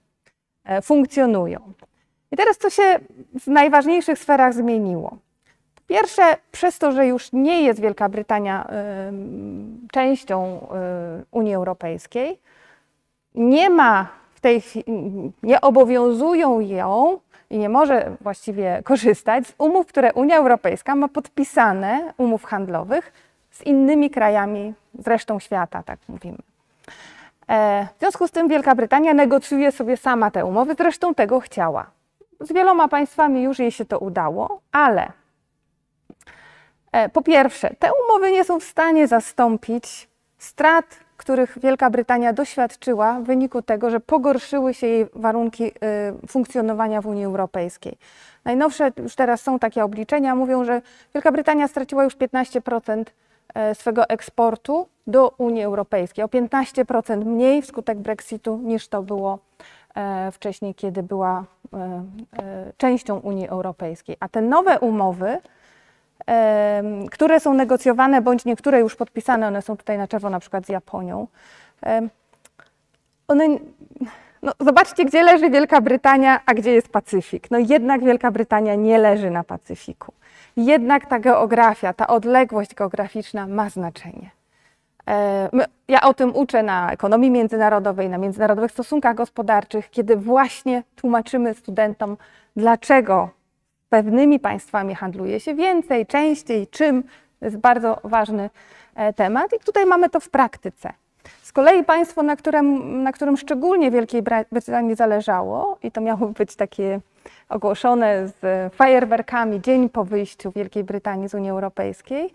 y, funkcjonują. I teraz co się w najważniejszych sferach zmieniło? Po pierwsze, przez to, że już nie jest Wielka Brytania y, częścią y, Unii Europejskiej, nie ma w tej chwili, nie obowiązują ją i nie może właściwie korzystać z umów, które Unia Europejska ma podpisane, umów handlowych, z innymi krajami, z resztą świata, tak mówimy. W związku z tym Wielka Brytania negocjuje sobie sama te umowy, zresztą tego chciała. Z wieloma państwami już jej się to udało, ale po pierwsze, te umowy nie są w stanie zastąpić strat których Wielka Brytania doświadczyła w wyniku tego, że pogorszyły się jej warunki y, funkcjonowania w Unii Europejskiej. Najnowsze już teraz są takie obliczenia, mówią, że Wielka Brytania straciła już piętnaście procent swego eksportu do Unii Europejskiej, o piętnaście procent mniej wskutek Brexitu niż to było wcześniej, kiedy była częścią Unii Europejskiej. A te nowe umowy, które są negocjowane, bądź niektóre już podpisane, one są tutaj na czerwono, na przykład z Japonią, one, no zobaczcie, gdzie leży Wielka Brytania, a gdzie jest Pacyfik. No jednak Wielka Brytania nie leży na Pacyfiku. Jednak ta geografia, ta odległość geograficzna ma znaczenie. Ja o tym uczę na ekonomii międzynarodowej, na międzynarodowych stosunkach gospodarczych, kiedy właśnie tłumaczymy studentom, dlaczego pewnymi państwami handluje się więcej, częściej, czym. To jest bardzo ważny temat i tutaj mamy to w praktyce. Z kolei państwo, na którym, na którym szczególnie Wielkiej Brytanii zależało, i to miało być takie ogłoszone z fajerwerkami dzień po wyjściu Wielkiej Brytanii z Unii Europejskiej,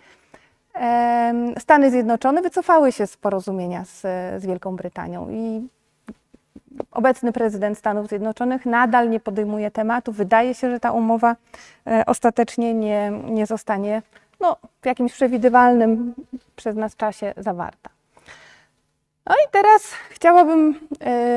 Stany Zjednoczone wycofały się z porozumienia z, z Wielką Brytanią i obecny prezydent Stanów Zjednoczonych nadal nie podejmuje tematu. Wydaje się, że ta umowa ostatecznie nie, nie zostanie no, w jakimś przewidywalnym przez nas czasie zawarta. No i teraz chciałabym y,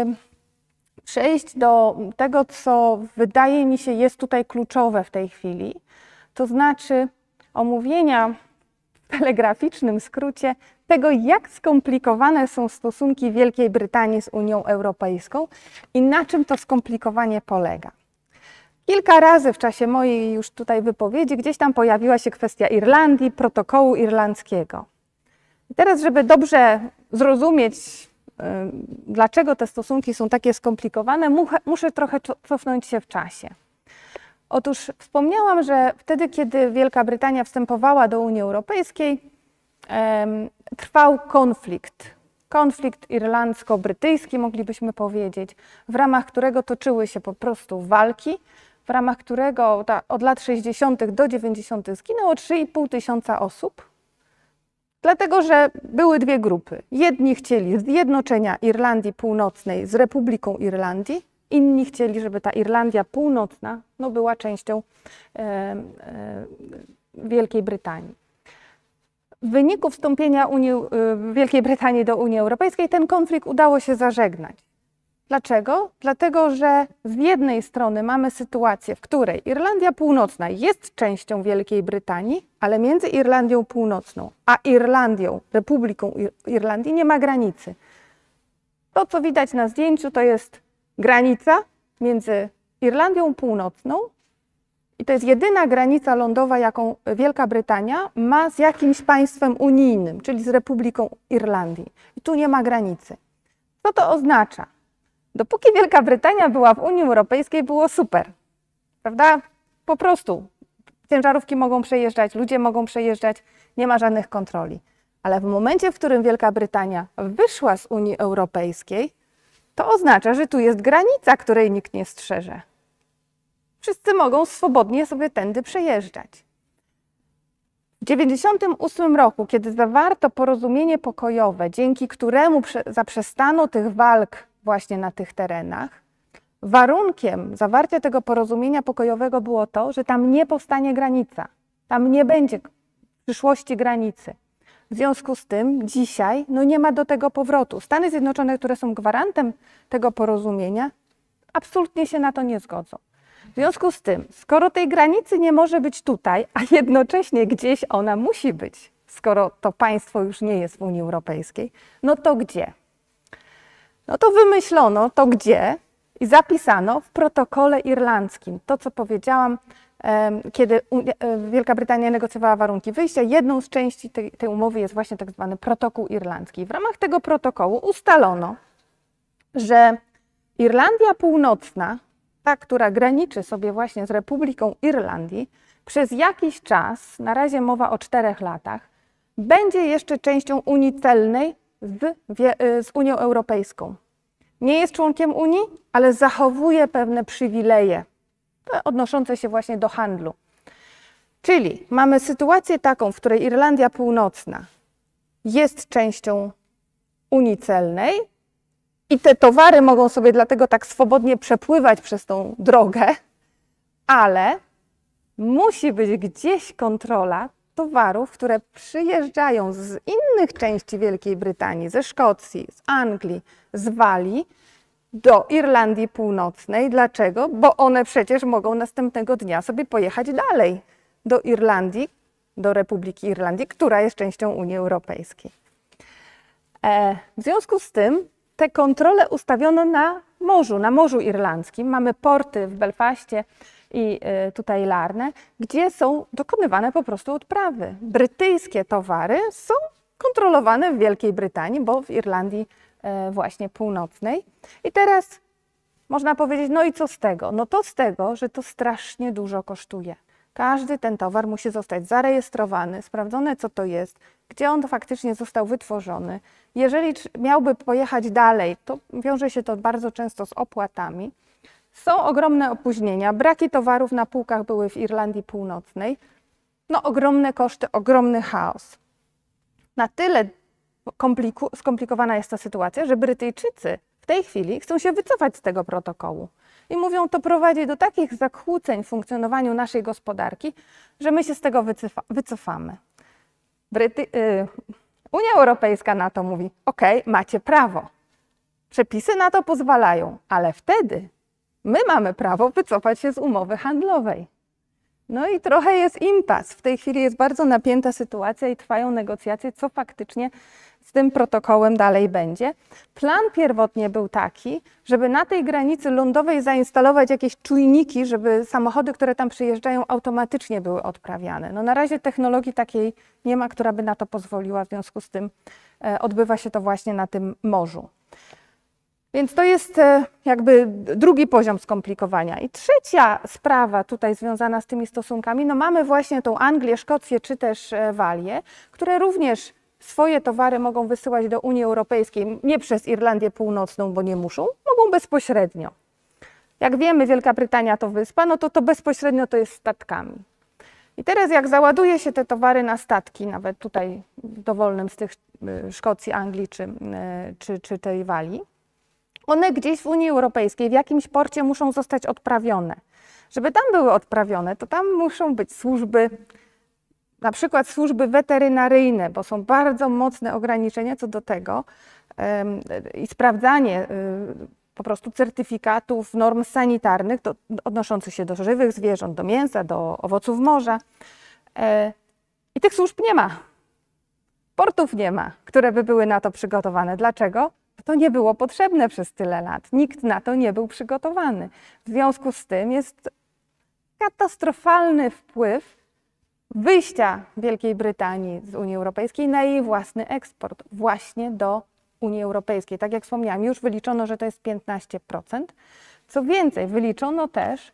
przejść do tego, co wydaje mi się jest tutaj kluczowe w tej chwili, to znaczy omówienia w telegraficznym skrócie tego, jak skomplikowane są stosunki Wielkiej Brytanii z Unią Europejską i na czym to skomplikowanie polega. Kilka razy w czasie mojej już tutaj wypowiedzi gdzieś tam pojawiła się kwestia Irlandii, protokołu irlandzkiego. I teraz, żeby dobrze zrozumieć, y, dlaczego te stosunki są takie skomplikowane, muszę, muszę trochę cofnąć się w czasie. Otóż wspomniałam, że wtedy, kiedy Wielka Brytania wstępowała do Unii Europejskiej, em, trwał konflikt. Konflikt irlandzko-brytyjski, moglibyśmy powiedzieć, w ramach którego toczyły się po prostu walki, w ramach którego ta, od lat sześćdziesiątych do dziewięćdziesiątych zginęło trzy i pół tysiąca osób. Dlatego, że były dwie grupy. Jedni chcieli zjednoczenia Irlandii Północnej z Republiką Irlandii, inni chcieli, żeby ta Irlandia Północna no, była częścią e, e, Wielkiej Brytanii. W wyniku wstąpienia Unii, e, Wielkiej Brytanii do Unii Europejskiej ten konflikt udało się zażegnać. Dlaczego? Dlatego, że z jednej strony mamy sytuację, w której Irlandia Północna jest częścią Wielkiej Brytanii, ale między Irlandią Północną a Irlandią, Republiką Irlandii nie ma granicy. To, co widać na zdjęciu, to jest granica między Irlandią Północną i to jest jedyna granica lądowa, jaką Wielka Brytania ma z jakimś państwem unijnym, czyli z Republiką Irlandii. I tu nie ma granicy. Co to oznacza? Dopóki Wielka Brytania była w Unii Europejskiej, było super, prawda? Po prostu ciężarówki mogą przejeżdżać, ludzie mogą przejeżdżać, nie ma żadnych kontroli. Ale w momencie, w którym Wielka Brytania wyszła z Unii Europejskiej, to oznacza, że tu jest granica, której nikt nie strzeże. Wszyscy mogą swobodnie sobie tędy przejeżdżać. W tysiąc dziewięćset dziewięćdziesiątym ósmym roku, kiedy zawarto porozumienie pokojowe, dzięki któremu zaprzestano tych walk właśnie na tych terenach, warunkiem zawarcia tego porozumienia pokojowego było to, że tam nie powstanie granica. Tam nie będzie w przyszłości granicy. W związku z tym dzisiaj no nie ma do tego powrotu. Stany Zjednoczone, które są gwarantem tego porozumienia, absolutnie się na to nie zgodzą. W związku z tym, skoro tej granicy nie może być tutaj, a jednocześnie gdzieś ona musi być, skoro to państwo już nie jest w Unii Europejskiej, no to gdzie? No to wymyślono to gdzie i zapisano w protokole irlandzkim. To, co powiedziałam, kiedy Wielka Brytania negocjowała warunki wyjścia, jedną z części tej, tej umowy jest właśnie tak zwany protokół irlandzki. W ramach tego protokołu ustalono, że Irlandia Północna, ta, która graniczy sobie właśnie z Republiką Irlandii, przez jakiś czas, na razie mowa o czterech latach, będzie jeszcze częścią Unii Celnej z, z Unią Europejską. Nie jest członkiem Unii, ale zachowuje pewne przywileje odnoszące się właśnie do handlu. Czyli mamy sytuację taką, w której Irlandia Północna jest częścią Unii Celnej i te towary mogą sobie dlatego tak swobodnie przepływać przez tą drogę, ale musi być gdzieś kontrola towarów, które przyjeżdżają z innych części Wielkiej Brytanii, ze Szkocji, z Anglii, z Walii do Irlandii Północnej. Dlaczego? Bo one przecież mogą następnego dnia sobie pojechać dalej do Irlandii, do Republiki Irlandii, która jest częścią Unii Europejskiej. E, w związku z tym te kontrole ustawiono na morzu, na Morzu Irlandzkim. Mamy porty w Belfaście i y, tutaj Larne, gdzie są dokonywane po prostu odprawy. Brytyjskie towary są kontrolowane w Wielkiej Brytanii, bo w Irlandii y, właśnie Północnej. I teraz można powiedzieć, no i co z tego? No to z tego, że to strasznie dużo kosztuje. Każdy ten towar musi zostać zarejestrowany, sprawdzone co to jest, gdzie on faktycznie został wytworzony. Jeżeli miałby pojechać dalej, to wiąże się to bardzo często z opłatami. Są ogromne opóźnienia, braki towarów na półkach były w Irlandii Północnej. No ogromne koszty, ogromny chaos. Na tyle skomplikowana jest ta sytuacja, że Brytyjczycy w tej chwili chcą się wycofać z tego protokołu. I mówią, to prowadzi do takich zakłóceń w funkcjonowaniu naszej gospodarki, że my się z tego wycofa wycofamy. Bryty y Unia Europejska na to mówi, ok, macie prawo. Przepisy na to pozwalają, ale wtedy my mamy prawo wycofać się z umowy handlowej. No i trochę jest impas. W tej chwili jest bardzo napięta sytuacja i trwają negocjacje, co faktycznie z tym protokołem dalej będzie. Plan pierwotnie był taki, żeby na tej granicy lądowej zainstalować jakieś czujniki, żeby samochody, które tam przyjeżdżają, automatycznie były odprawiane. No na razie technologii takiej nie ma, która by na to pozwoliła, w związku z tym e, odbywa się to właśnie na tym morzu. Więc to jest e, jakby drugi poziom skomplikowania. I trzecia sprawa tutaj związana z tymi stosunkami, no mamy właśnie tą Anglię, Szkocję czy też e, Walię, które również swoje towary mogą wysyłać do Unii Europejskiej, nie przez Irlandię Północną, bo nie muszą, mogą bezpośrednio. Jak wiemy, Wielka Brytania to wyspa, no to to bezpośrednio to jest statkami. I teraz jak załaduje się te towary na statki, nawet tutaj dowolnym z tych Szkocji, Anglii czy, czy, czy tej Walii, one gdzieś w Unii Europejskiej w jakimś porcie muszą zostać odprawione. Żeby tam były odprawione, to tam muszą być służby, na przykład służby weterynaryjne, bo są bardzo mocne ograniczenia co do tego ym, i sprawdzanie y, po prostu certyfikatów, norm sanitarnych do, odnoszących się do żywych zwierząt, do mięsa, do owoców morza. Y, I tych służb nie ma. Portów nie ma, które by były na to przygotowane. Dlaczego? To nie było potrzebne przez tyle lat. Nikt na to nie był przygotowany. W związku z tym jest katastrofalny wpływ wyjścia Wielkiej Brytanii z Unii Europejskiej na jej własny eksport właśnie do Unii Europejskiej. Tak jak wspomniałam, już wyliczono, że to jest piętnaście procent. Co więcej, wyliczono też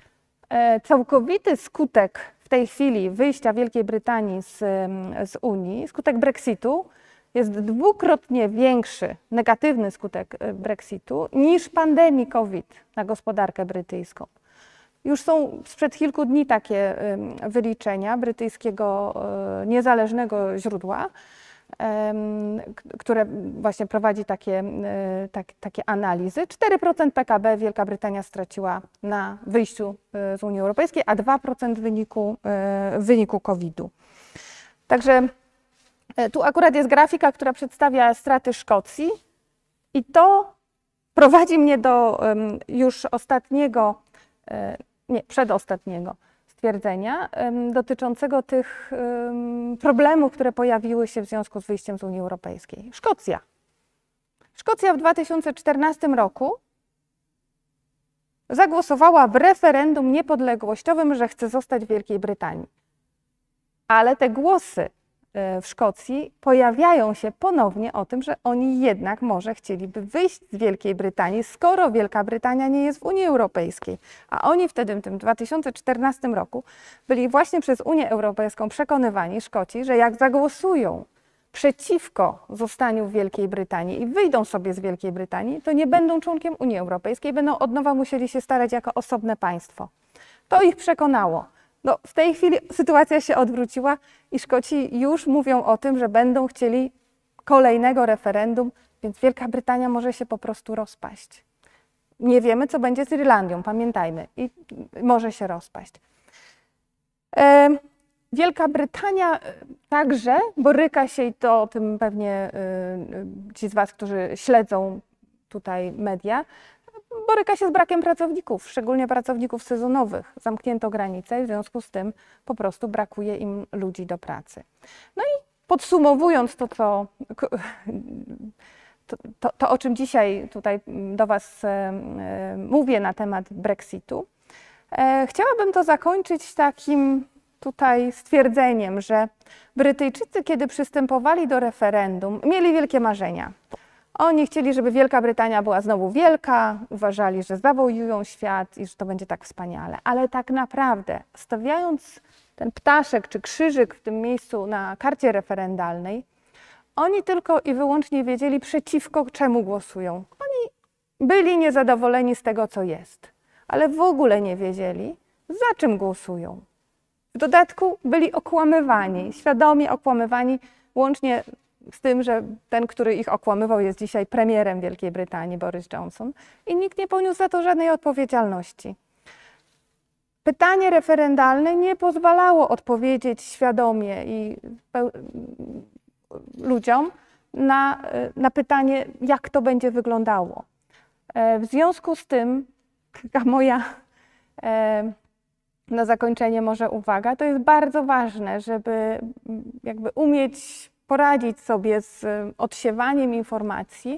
e, całkowity skutek w tej chwili wyjścia Wielkiej Brytanii z, z Unii, skutek Brexitu, jest dwukrotnie większy, negatywny skutek Brexitu, niż pandemii COVID na gospodarkę brytyjską. Już są sprzed kilku dni takie wyliczenia brytyjskiego niezależnego źródła, które właśnie prowadzi takie, tak, takie analizy. cztery procent P K B Wielka Brytania straciła na wyjściu z Unii Europejskiej, a dwa procent w wyniku, w wyniku kowida. Także tu akurat jest grafika, która przedstawia straty Szkocji i to prowadzi mnie do już ostatniego, nie, przedostatniego stwierdzenia dotyczącego tych problemów, które pojawiły się w związku z wyjściem z Unii Europejskiej. Szkocja. Szkocja w dwa tysiące czternastym roku zagłosowała w referendum niepodległościowym, że chce zostać w Wielkiej Brytanii. Ale te głosy w Szkocji pojawiają się ponownie o tym, że oni jednak może chcieliby wyjść z Wielkiej Brytanii, skoro Wielka Brytania nie jest w Unii Europejskiej. A oni wtedy w tym dwa tysiące czternastym roku byli właśnie przez Unię Europejską przekonywani, Szkoci, że jak zagłosują przeciwko zostaniu w Wielkiej Brytanii i wyjdą sobie z Wielkiej Brytanii, to nie będą członkiem Unii Europejskiej, będą od nowa musieli się starać jako osobne państwo. To ich przekonało. No, w tej chwili sytuacja się odwróciła i Szkoci już mówią o tym, że będą chcieli kolejnego referendum, więc Wielka Brytania może się po prostu rozpaść. Nie wiemy, co będzie z Irlandią, pamiętajmy, i może się rozpaść. Wielka Brytania także boryka się, i to o tym pewnie ci z Was, którzy śledzą tutaj media, boryka się z brakiem pracowników, szczególnie pracowników sezonowych. Zamknięto granice i w związku z tym po prostu brakuje im ludzi do pracy. No i podsumowując to, co, to, to, to o czym dzisiaj tutaj do Was mówię na temat Brexitu, chciałabym to zakończyć takim tutaj stwierdzeniem, że Brytyjczycy, kiedy przystępowali do referendum, mieli wielkie marzenia. Oni chcieli, żeby Wielka Brytania była znowu wielka, uważali, że zawojują świat i że to będzie tak wspaniale. Ale tak naprawdę, stawiając ten ptaszek czy krzyżyk w tym miejscu na karcie referendalnej, oni tylko i wyłącznie wiedzieli, przeciwko czemu głosują. Oni byli niezadowoleni z tego, co jest, ale w ogóle nie wiedzieli, za czym głosują. W dodatku byli okłamywani, świadomie okłamywani, łącznie z tym, że ten, który ich okłamywał, jest dzisiaj premierem Wielkiej Brytanii, Boris Johnson, i nikt nie poniósł za to żadnej odpowiedzialności. Pytanie referendalne nie pozwalało odpowiedzieć świadomie i ludziom na, na pytanie, jak to będzie wyglądało. W związku z tym, taka moja na zakończenie może uwaga, to jest bardzo ważne, żeby jakby umieć poradzić sobie z odsiewaniem informacji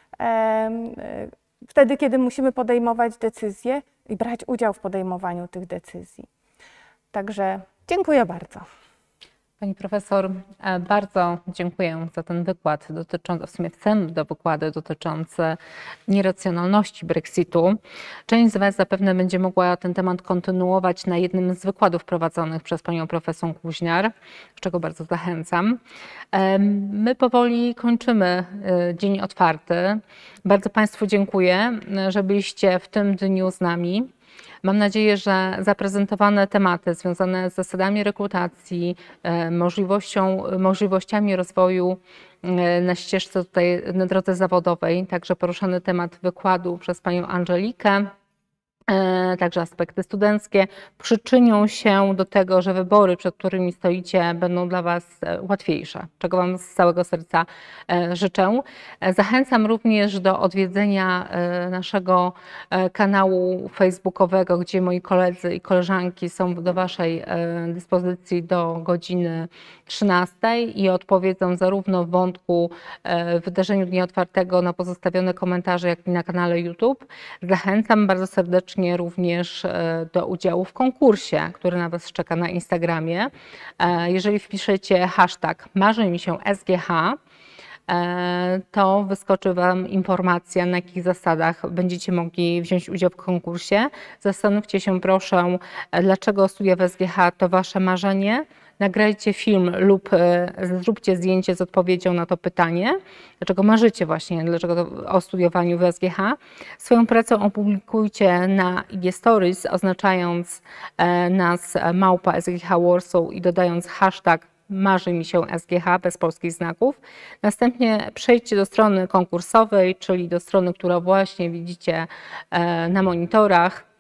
wtedy, kiedy musimy podejmować decyzje i brać udział w podejmowaniu tych decyzji. Także dziękuję bardzo. Pani profesor, bardzo dziękuję za ten wykład dotyczący, w sumie wstęp do wykładu dotyczący nieracjonalności Brexitu. Część z Was zapewne będzie mogła ten temat kontynuować na jednym z wykładów prowadzonych przez panią profesor Kuźniar, z czego bardzo zachęcam. My powoli kończymy dzień otwarty. Bardzo Państwu dziękuję, że byliście w tym dniu z nami. Mam nadzieję, że zaprezentowane tematy związane z zasadami rekrutacji, możliwością, możliwościami rozwoju na ścieżce tutaj, na drodze zawodowej, także poruszany temat wykładu przez panią Angelikę, także aspekty studenckie, przyczynią się do tego, że wybory, przed którymi stoicie, będą dla Was łatwiejsze, czego Wam z całego serca życzę. Zachęcam również do odwiedzenia naszego kanału facebookowego, gdzie moi koledzy i koleżanki są do Waszej dyspozycji do godziny trzynastej i odpowiedzą zarówno w wątku wydarzeniu Dnia Otwartego na pozostawione komentarze, jak i na kanale YouTube. Zachęcam bardzo serdecznie również do udziału w konkursie, który na Was czeka na Instagramie. Jeżeli wpiszecie hashtag marzy mi się S G H, to wyskoczy Wam informacja, na jakich zasadach będziecie mogli wziąć udział w konkursie. Zastanówcie się proszę, dlaczego studia w S G H to Wasze marzenie. Nagrajcie film lub zróbcie zdjęcie z odpowiedzią na to pytanie, dlaczego marzycie właśnie dlaczego o studiowaniu w S G H. Swoją pracę opublikujcie na I G Stories, oznaczając nas małpa S G H Warsaw i dodając hashtag marzy mi się S G H bez polskich znaków. Następnie przejdźcie do strony konkursowej, czyli do strony, którą właśnie widzicie na monitorach,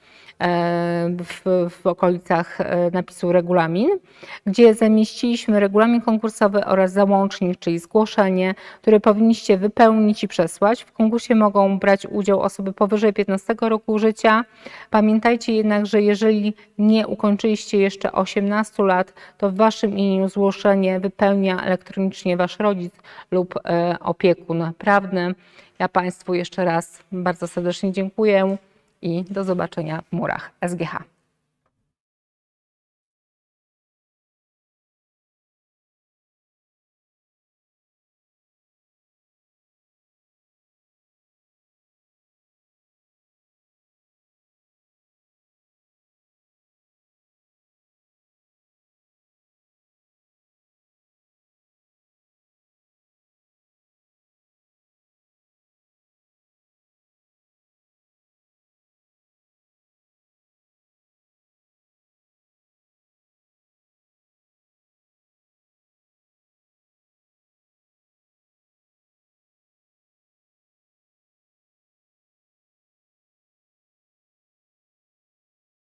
W, w okolicach napisu regulamin, gdzie zamieściliśmy regulamin konkursowy oraz załącznik, czyli zgłoszenie, które powinniście wypełnić i przesłać. W konkursie mogą brać udział osoby powyżej piętnastego roku życia. Pamiętajcie jednak, że jeżeli nie ukończyliście jeszcze osiemnastu lat, to w Waszym imieniu zgłoszenie wypełnia elektronicznie Wasz rodzic lub opiekun prawny. Ja Państwu jeszcze raz bardzo serdecznie dziękuję i do zobaczenia w murach S G H.